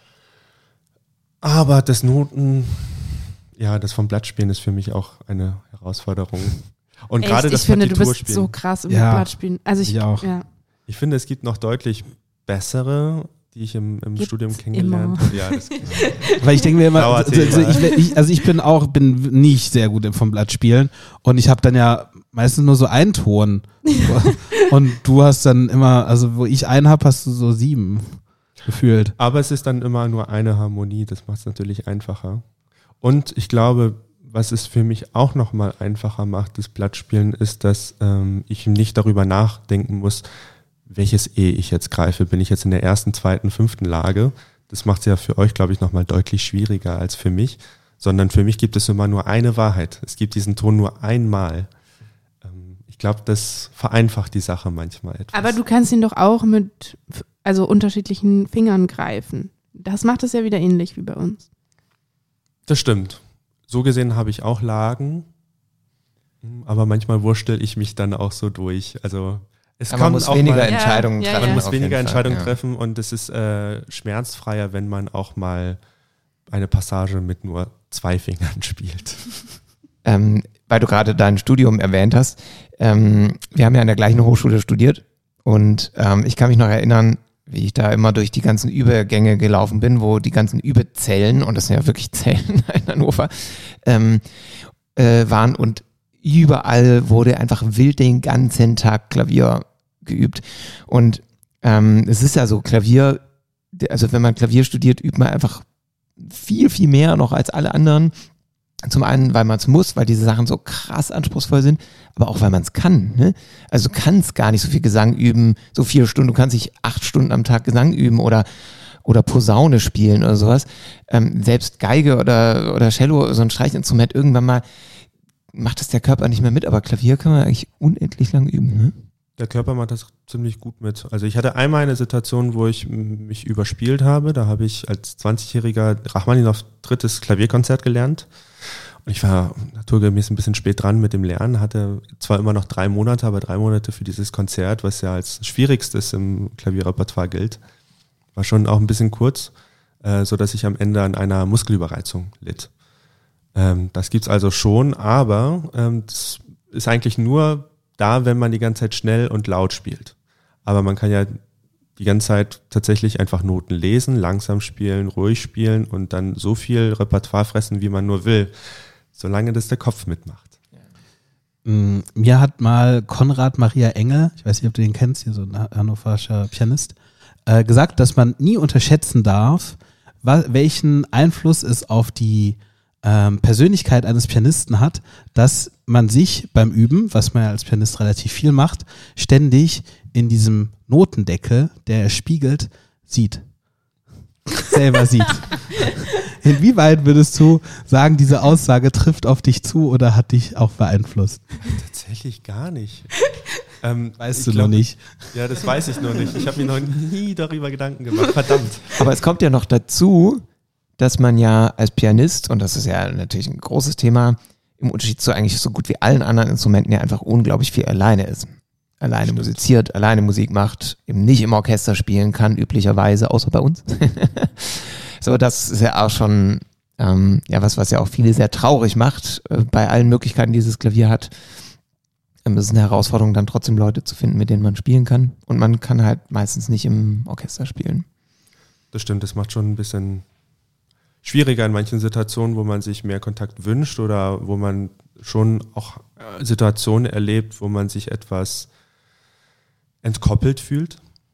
S5: Aber das vom Blattspielen ist für mich auch eine Herausforderung. Und
S3: Echt?
S5: gerade das
S3: Ich finde, du bist
S5: Partiturspielen.
S3: so krass im
S2: Ja,
S3: Blattspielen. Also
S2: ich auch.
S3: Ja.
S5: Ich finde, es gibt noch deutlich bessere, die ich im Studium kennengelernt habe. Ja, das
S2: Weil ich denke mir immer,
S5: Dauerthema.
S2: ich bin nicht sehr gut im vom Blattspielen und ich habe dann ja meistens nur so einen Ton und du hast dann immer, also wo ich einen habe, hast du so 7 gefühlt.
S5: Aber es ist dann immer nur eine Harmonie, das macht es natürlich einfacher. Und ich glaube, was es für mich auch nochmal einfacher macht, das Blattspielen, ist, dass ich nicht darüber nachdenken muss, welches E ich jetzt greife. Bin ich jetzt in der 1., 2., 5. Lage? Das macht es ja für euch, glaube ich, nochmal deutlich schwieriger als für mich. Sondern für mich gibt es immer nur eine Wahrheit. Es gibt diesen Ton nur einmal. Ich glaube, das vereinfacht die Sache manchmal etwas.
S3: Aber du kannst ihn doch auch mit unterschiedlichen Fingern greifen. Das macht es ja wieder ähnlich wie bei uns.
S5: Das stimmt. So gesehen habe ich auch Lagen, aber manchmal wurstel ich mich dann auch so durch. Also es
S4: Aber man muss weniger Entscheidungen treffen.
S5: Man muss
S4: auf
S5: weniger
S4: jeden Fall,
S5: Entscheidungen treffen und es ist schmerzfreier, wenn man auch mal eine Passage mit nur 2 Fingern spielt.
S4: Weil du gerade dein Studium erwähnt hast. Wir haben ja an der gleichen Hochschule studiert und ich kann mich noch erinnern, wie ich da immer durch die ganzen Übergänge gelaufen bin, wo die ganzen Überzellen, und das sind ja wirklich Zellen in Hannover, waren und überall wurde einfach wild den ganzen Tag Klavier geübt. Und es ist ja so, Klavier, also wenn man Klavier studiert, übt man einfach viel, viel mehr noch als alle anderen. Zum einen, weil man es muss, weil diese Sachen so krass anspruchsvoll sind, aber auch, weil man es kann. Ne? Also du kannst gar nicht so viel Gesang üben, so 4 Stunden, du kannst nicht 8 Stunden am Tag Gesang üben oder Posaune spielen oder sowas. Selbst Geige oder Cello, so ein Streichinstrument, irgendwann mal macht das der Körper nicht mehr mit, aber Klavier kann man eigentlich unendlich lang üben. Ne?
S5: Der Körper macht das ziemlich gut mit. Also ich hatte einmal eine Situation, wo ich mich überspielt habe. Da habe ich als 20-jähriger Rachmaninoff 3. Klavierkonzert gelernt. Und ich war naturgemäß ein bisschen spät dran mit dem Lernen, hatte zwar immer noch 3 Monate, aber 3 Monate für dieses Konzert, was ja als schwierigstes im Klavierrepertoire gilt, war schon auch ein bisschen kurz, sodass ich am Ende an einer Muskelüberreizung litt. Das gibt's also schon, aber das ist eigentlich nur da, wenn man die ganze Zeit schnell und laut spielt. Aber man kann ja die ganze Zeit tatsächlich einfach Noten lesen, langsam spielen, ruhig spielen und dann so viel Repertoire fressen, wie man nur will, solange das der Kopf mitmacht.
S2: Mir hat mal Konrad Maria Engel, ich weiß nicht, ob du den kennst, hier so ein hannoverscher Pianist, gesagt, dass man nie unterschätzen darf, welchen Einfluss es auf die Persönlichkeit eines Pianisten hat, dass man sich beim Üben, was man ja als Pianist relativ viel macht, ständig in diesem Notendeckel, der er spiegelt, sieht. Selber sieht. Inwieweit würdest du sagen, diese Aussage trifft auf dich zu oder hat dich auch beeinflusst?
S5: Tatsächlich gar nicht.
S2: Weißt du noch nicht?
S5: Ja, das weiß ich noch nicht. Ich habe mir noch nie darüber Gedanken gemacht. Verdammt.
S4: Aber es kommt ja noch dazu, dass man ja als Pianist, und das ist ja natürlich ein großes Thema, im Unterschied zu eigentlich so gut wie allen anderen Instrumenten ja einfach unglaublich viel alleine ist. Alleine musiziert, alleine Musik macht, eben nicht im Orchester spielen kann, üblicherweise, außer bei uns. So, das ist ja auch schon was ja auch viele sehr traurig macht, bei allen Möglichkeiten, die dieses Klavier hat. Es ist eine Herausforderung, dann trotzdem Leute zu finden, mit denen man spielen kann. Und man kann halt meistens nicht im Orchester spielen.
S5: Das stimmt, das macht schon ein bisschen schwieriger in manchen Situationen, wo man sich mehr Kontakt wünscht oder wo man schon auch Situationen erlebt, wo man sich etwas entkoppelt fühlt.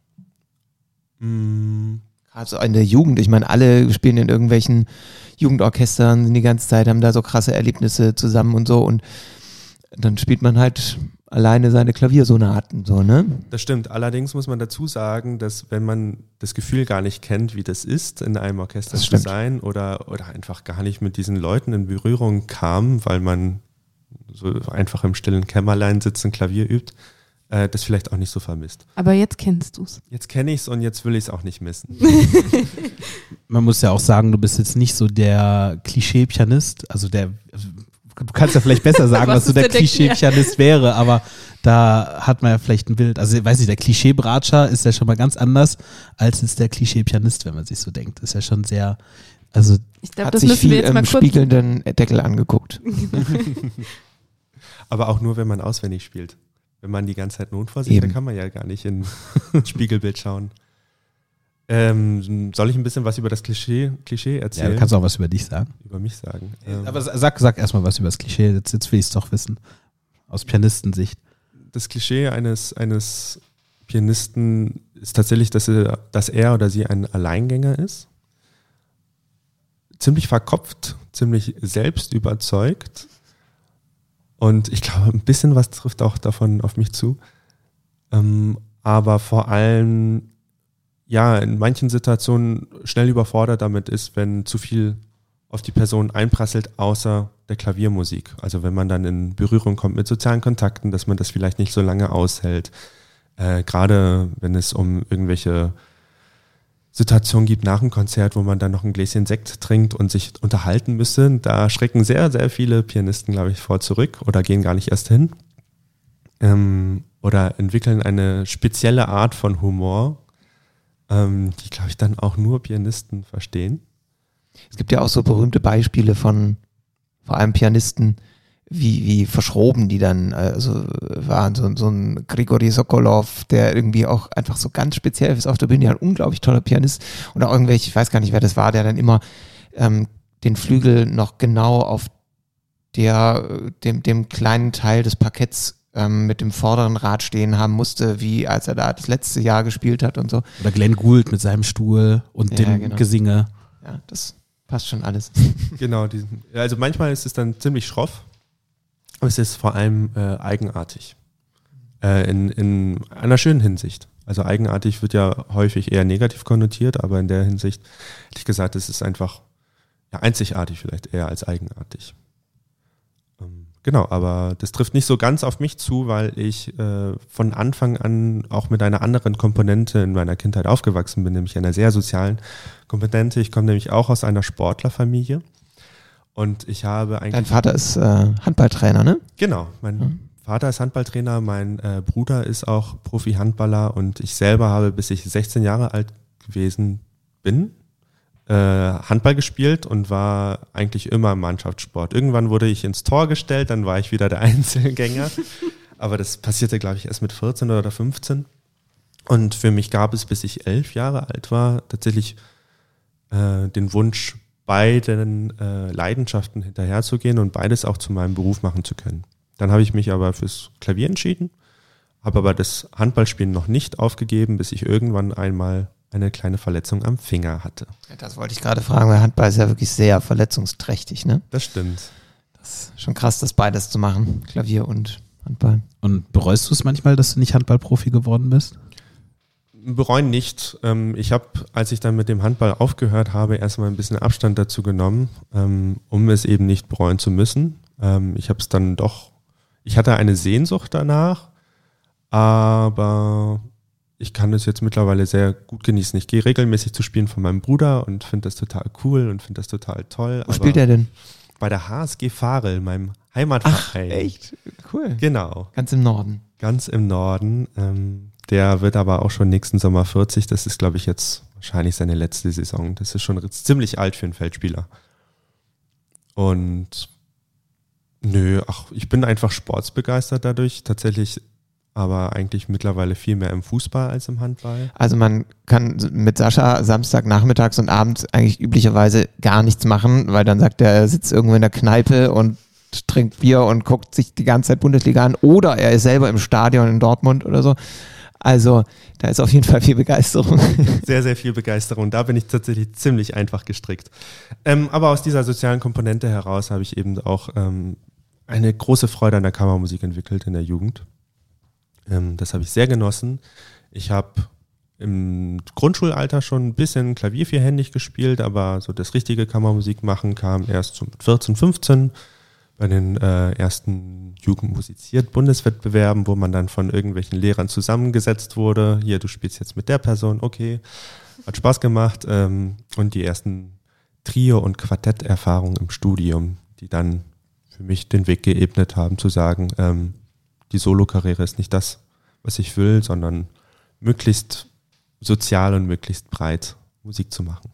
S4: Gerade so in der Jugend, ich meine, alle spielen in irgendwelchen Jugendorchestern die ganze Zeit, haben da so krasse Erlebnisse zusammen und so und dann spielt man halt alleine seine Klaviersonaten, so, ne?
S5: Das stimmt. Allerdings muss man dazu sagen, dass wenn man das Gefühl gar nicht kennt, wie das ist, in einem Orchester zu sein oder einfach gar nicht mit diesen Leuten in Berührung kam, weil man so einfach im stillen Kämmerlein sitzt und Klavier übt, das vielleicht auch nicht so vermisst.
S3: Aber jetzt kennst du's.
S5: Jetzt kenne ich es und jetzt will ich es auch nicht missen.
S2: Man muss ja auch sagen, du bist jetzt nicht so der Klischee-Pianist, also du kannst ja vielleicht besser sagen, was so der Klischee-Pianist wäre, aber da hat man ja vielleicht ein Bild. Also, weiß ich, der Klischee-Bratscher ist ja schon mal ganz anders, als ist der Klischee-Pianist, wenn man sich so denkt. Das ist ja schon sehr, also.
S3: Ich glaube,
S4: hat
S3: das
S4: sich
S3: müssen
S4: viel
S3: wir jetzt mal
S4: im
S3: kurz.
S4: spiegelnden Deckel angeguckt.
S5: Aber auch nur, wenn man auswendig spielt. Wenn man die ganze Zeit Noten vor sich, dann kann man ja gar nicht in Spiegelbild schauen. Soll ich ein bisschen was über das Klischee erzählen?
S2: Ja, du kannst auch was über dich sagen.
S5: Über mich sagen.
S2: Aber sag erstmal was über das Klischee, jetzt will ich es doch wissen. Aus Pianistensicht.
S5: Das Klischee eines Pianisten ist tatsächlich, dass er oder sie ein Alleingänger ist. Ziemlich verkopft, ziemlich selbstüberzeugt. Und ich glaube, ein bisschen was trifft auch davon auf mich zu. Aber vor allem, ja, in manchen Situationen schnell überfordert damit ist, wenn zu viel auf die Person einprasselt, außer der Klaviermusik. Also wenn man dann in Berührung kommt mit sozialen Kontakten, dass man das vielleicht nicht so lange aushält. Gerade wenn es um irgendwelche Situationen gibt nach dem Konzert, wo man dann noch ein Gläschen Sekt trinkt und sich unterhalten müsse, da schrecken sehr, sehr viele Pianisten, glaube ich, vor zurück oder gehen gar nicht erst hin. Oder entwickeln eine spezielle Art von Humor, die, glaube ich, dann auch nur Pianisten verstehen.
S4: Es gibt ja auch so berühmte Beispiele von vor allem Pianisten, wie verschroben die dann waren. So ein Grigori Sokolov, der irgendwie auch einfach so ganz speziell ist auf der Bühne, ein unglaublich toller Pianist. Oder irgendwelche, ich weiß gar nicht, wer das war, der dann immer den Flügel noch genau auf dem kleinen Teil des Parketts mit dem vorderen Rad stehen haben musste, wie als er da das letzte Jahr gespielt hat und so.
S2: Oder Glenn Gould mit seinem Stuhl und dem Gesinge.
S4: Ja, das passt schon alles.
S5: Genau, also manchmal ist es dann ziemlich schroff, aber es ist vor allem eigenartig. In einer schönen Hinsicht. Also eigenartig wird ja häufig eher negativ konnotiert, aber in der Hinsicht, hätte ich gesagt, es ist einfach einzigartig vielleicht eher als eigenartig. Genau, aber das trifft nicht so ganz auf mich zu, weil ich von Anfang an auch mit einer anderen Komponente in meiner Kindheit aufgewachsen bin, nämlich einer sehr sozialen Komponente. Ich komme nämlich auch aus einer Sportlerfamilie und ich habe eigentlich...
S4: Dein Vater ist Handballtrainer, ne?
S5: Genau, mein Vater ist Handballtrainer, mein Bruder ist auch Profi-Handballer und ich selber habe, bis ich 16 Jahre alt gewesen bin, Handball gespielt und war eigentlich immer im Mannschaftssport. Irgendwann wurde ich ins Tor gestellt, dann war ich wieder der Einzelgänger. Aber das passierte, glaube ich, erst mit 14 oder 15. Und für mich gab es, bis ich 11 Jahre alt war, tatsächlich den Wunsch, beiden Leidenschaften hinterherzugehen und beides auch zu meinem Beruf machen zu können. Dann habe ich mich aber fürs Klavier entschieden, habe aber das Handballspielen noch nicht aufgegeben, bis ich irgendwann einmal eine kleine Verletzung am Finger hatte.
S4: Das wollte ich gerade fragen, weil Handball ist ja wirklich sehr verletzungsträchtig, ne?
S5: Das stimmt.
S4: Das ist schon krass, das beides zu machen, Klavier und Handball.
S2: Und bereust du es manchmal, dass du nicht Handballprofi geworden bist?
S5: Bereuen nicht. Ich habe, als ich dann mit dem Handball aufgehört habe, erstmal ein bisschen Abstand dazu genommen, um es eben nicht bereuen zu müssen. Ich habe es dann doch, ich hatte eine Sehnsucht danach, aber ich kann es jetzt mittlerweile sehr gut genießen. Ich gehe regelmäßig zu Spielen von meinem Bruder und finde das total cool und finde das total toll.
S4: Wo spielt er denn?
S5: Bei der HSG Varel, meinem Heimatverein.
S4: Ach, echt? Cool.
S5: Genau.
S4: Ganz im Norden.
S5: Ganz im Norden. Der wird aber auch schon nächsten Sommer 40. Das ist, glaube ich, jetzt wahrscheinlich seine letzte Saison. Das ist schon ziemlich alt für einen Feldspieler. Und ich bin einfach sportsbegeistert dadurch. Tatsächlich aber eigentlich mittlerweile viel mehr im Fußball als im Handball.
S4: Also man kann mit Sascha Samstag, nachmittags und abends eigentlich üblicherweise gar nichts machen, weil dann sagt er sitzt irgendwo in der Kneipe und trinkt Bier und guckt sich die ganze Zeit Bundesliga an oder er ist selber im Stadion in Dortmund oder so. Also da ist auf jeden Fall viel Begeisterung.
S5: Sehr, sehr viel Begeisterung. Da bin ich tatsächlich ziemlich einfach gestrickt. Aber aus dieser sozialen Komponente heraus habe ich eben auch eine große Freude an der Kammermusik entwickelt in der Jugend. Das habe ich sehr genossen. Ich habe im Grundschulalter schon ein bisschen Klavier vierhändig gespielt, aber so das richtige Kammermusik machen kam erst so mit 14, 15 bei den ersten Jugendmusiziert-Bundeswettbewerben, wo man dann von irgendwelchen Lehrern zusammengesetzt wurde. Hier, du spielst jetzt mit der Person, okay. Hat Spaß gemacht. Und die ersten Trio- und Quartetterfahrungen im Studium, die dann für mich den Weg geebnet haben, zu sagen, die Solokarriere ist nicht das, was ich will, sondern möglichst sozial und möglichst breit Musik zu machen.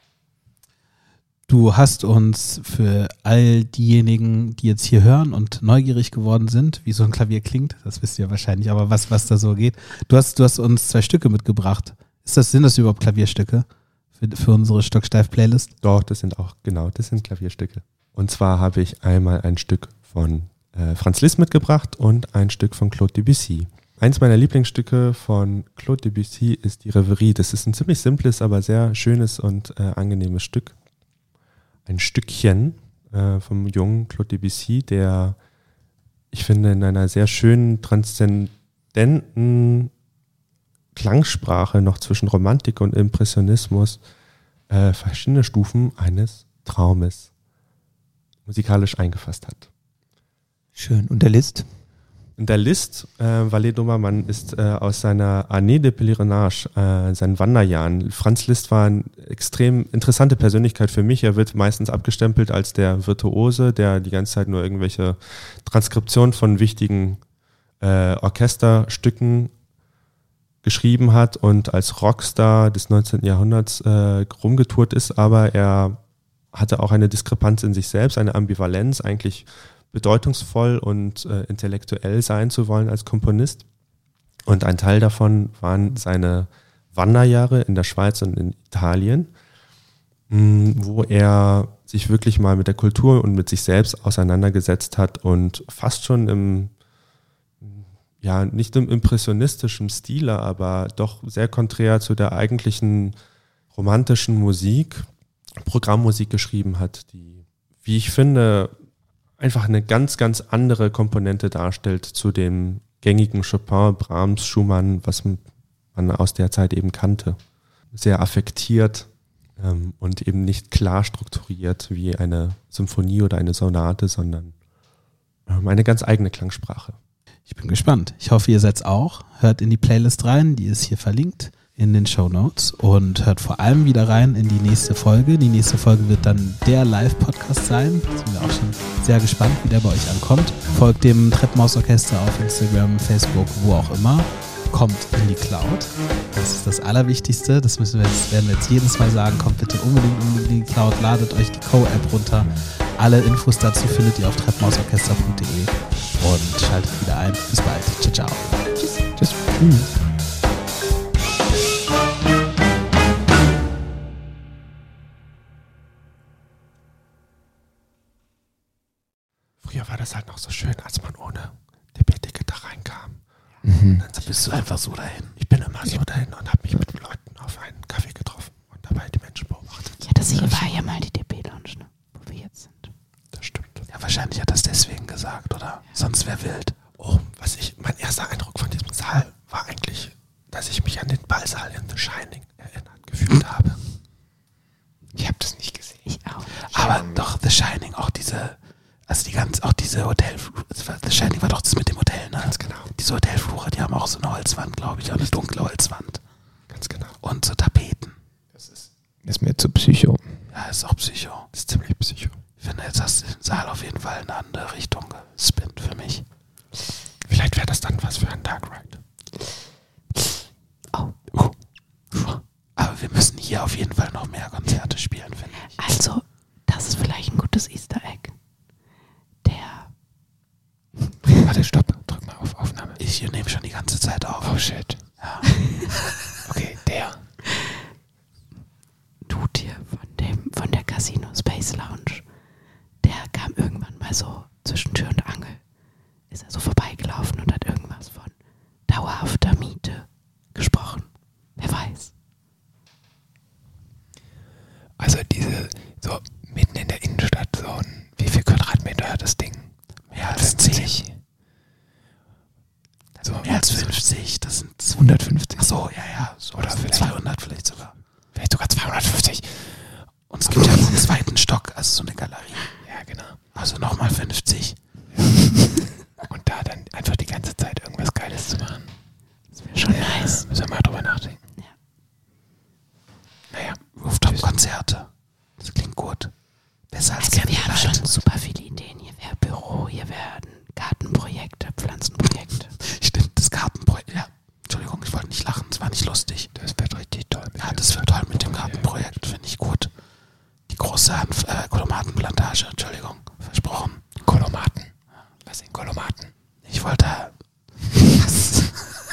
S2: Du hast uns für all diejenigen, die jetzt hier hören und neugierig geworden sind, wie so ein Klavier klingt, das wisst ihr wahrscheinlich, aber was da so geht. Du hast uns 2 Stücke mitgebracht. Sind das überhaupt Klavierstücke für unsere Stocksteif-Playlist?
S5: Doch, das sind Klavierstücke. Und zwar habe ich einmal ein Stück von Franz Liszt mitgebracht und ein Stück von Claude Debussy. Eins meiner Lieblingsstücke von Claude Debussy ist die Reverie. Das ist ein ziemlich simples, aber sehr schönes und angenehmes Stück. Ein Stückchen vom jungen Claude Debussy, der, ich finde, in einer sehr schönen, transzendenten Klangsprache noch zwischen Romantik und Impressionismus verschiedene Stufen eines Traumes musikalisch eingefasst hat.
S4: Schön. Und der Liszt?
S5: Und der Liszt, Valais Dobermann, ist aus seiner Année de Pèlerinage, seinen Wanderjahren. Franz Liszt war eine extrem interessante Persönlichkeit für mich. Er wird meistens abgestempelt als der Virtuose, der die ganze Zeit nur irgendwelche Transkriptionen von wichtigen Orchesterstücken geschrieben hat und als Rockstar des 19. Jahrhunderts rumgetourt ist. Aber er hatte auch eine Diskrepanz in sich selbst, eine Ambivalenz, eigentlich bedeutungsvoll und intellektuell sein zu wollen als Komponist. Und ein Teil davon waren seine Wanderjahre in der Schweiz und in Italien, wo er sich wirklich mal mit der Kultur und mit sich selbst auseinandergesetzt hat und fast schon nicht im impressionistischen Stile, aber doch sehr konträr zu der eigentlichen romantischen Musik, Programmmusik geschrieben hat, die, wie ich finde, einfach eine ganz, ganz andere Komponente darstellt zu dem gängigen Chopin, Brahms, Schumann, was man aus der Zeit eben kannte. Sehr affektiert und eben nicht klar strukturiert wie eine Symphonie oder eine Sonate, sondern eine ganz eigene Klangsprache.
S2: Ich bin gespannt. Ich hoffe, ihr seid's auch. Hört in die Playlist rein, die ist hier verlinkt in den Shownotes und hört vor allem wieder rein in die nächste Folge. Die nächste Folge wird dann der Live-Podcast sein. Da sind wir auch schon sehr gespannt, wie der bei euch ankommt. Folgt dem Treppenhausorchester auf Instagram, Facebook, wo auch immer. Kommt in die Cloud. Das ist das Allerwichtigste. Das werden wir jetzt jedes Mal sagen. Kommt bitte unbedingt in die Cloud. Ladet euch die Co-App runter. Alle Infos dazu findet ihr auf treppenhausorchester.de und schaltet wieder ein. Bis bald. Ciao, ciao.
S4: Tschüss. Tschüss.
S5: Früher war das halt noch so schön, als man ohne DB-Ticket da reinkam.
S2: Dann bist du einfach so dahin.
S5: Ich bin immer so dahin und habe mich mit Leuten auf einen Kaffee
S3: war ja mal die DB-Lounge, ne? Wo wir jetzt sind.
S5: Das stimmt.
S2: Ja, wahrscheinlich hat er das deswegen gesagt, oder? Sonst wäre wild.
S5: Oh, mein erster Eindruck von diesem Saal war eigentlich, dass ich mich an den Ballsaal in The Shining erinnert gefühlt habe.
S4: Ich habe das nicht gesehen.
S3: Ich auch.
S2: Aber doch, The Shining, auch diese, also auch diese Hotelflure, The Shining war doch das mit dem Hotel, ne?
S5: Ganz genau.
S2: Diese Hotelflure, die haben auch so eine Holzwand, glaube ich, auch eine dunkle Holzwand.
S5: Ganz genau.
S2: Und so Tapeten.
S4: Das ist mir zu Psycho.
S2: Ja, ist auch Psycho.
S5: Das ist ziemlich psycho.
S2: Ich finde, jetzt hast du den Saal auf jeden Fall in eine andere Richtung gespinnt für mich.
S5: Vielleicht wäre das dann was für ein Dark Ride.
S3: Oh.
S2: Aber wir müssen hier auf jeden Fall noch mehr Konzerte spielen, finde ich.
S3: Also, das ist vielleicht ein gutes Easter Egg. Der
S4: Warte, stopp. Drück mal auf Aufnahme.
S2: Ich nehme schon die ganze Zeit auf.
S4: Oh shit.
S2: Ja.
S4: Okay, der.
S3: Dude hier von der Casino Space Lounge, der kam irgendwann mal so zwischen Tür und Angel. Ist er so vorbeigelaufen und hat irgendwas von dauerhafter Miete gesprochen. Wer weiß.
S4: Also diese, so mitten in der Innenstadt, so ein, wie viel Quadratmeter hat das Ding?
S2: Mehr als 10.
S4: So,
S2: Mehr als 50, das sind
S4: 150.
S2: Ach so, ja. So,
S4: Oder
S2: also
S4: vielleicht
S2: 200 vielleicht sogar.
S4: Vielleicht sogar 250.
S2: Und es gibt ja noch einen zweiten Stock, also so eine Galerie.
S4: Ja, genau.
S2: Also nochmal 50.
S4: Und da dann einfach die ganze Zeit irgendwas Geiles zu machen.
S3: Das wäre schon nice.
S4: Müssen wir mal drüber nachdenken.
S3: Ja.
S4: Naja.
S2: Rooftop-Konzerte. Das klingt gut. Besser als
S3: Also wir haben schon
S2: Candlelight.
S3: super viele Ideen. Hier wäre Büro, hier werden Gartenprojekte, Pflanzenprojekte.
S2: Stimmt, das Gartenprojekt. Ja, Entschuldigung, ich wollte nicht lachen, es war nicht lustig.
S4: Das wird richtig toll.
S2: Ja, das wird toll mit dem Gartenprojekt, finde ich gut. Die große Kolomatenplantage, Entschuldigung, versprochen.
S4: Kolomaten. Was sind Kolomaten?
S2: Ich wollte... Was?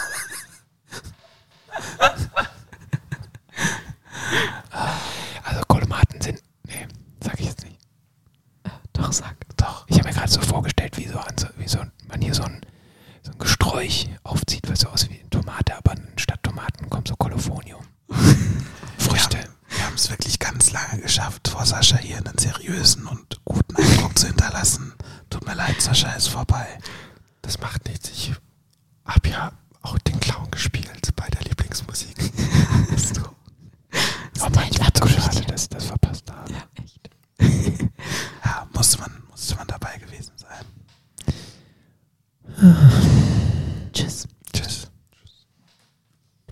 S4: Also Kolomaten sind... Nee, sag ich jetzt nicht.
S3: Doch, sag.
S2: Doch.
S4: Ich habe mir gerade so vorgestellt, wie man hier so ein Gesträuch aufzieht, was so aussieht wie eine Tomate, aber statt Tomaten kommt so Kolophonium. Früchte.
S2: Wir haben es wirklich ganz lange geschafft, vor Sascha hier einen seriösen und guten Eindruck zu hinterlassen. Tut mir leid, Sascha ist vorbei.
S5: Das macht nichts. Ich habe ja auch den Clown gespielt bei der Lieblingsmusik.
S2: Hast du?
S4: Oh Mann, ich bin so schade, dass ich das verpasst habe.
S3: Ja, echt.
S2: Ja, musste man dabei gewesen sein.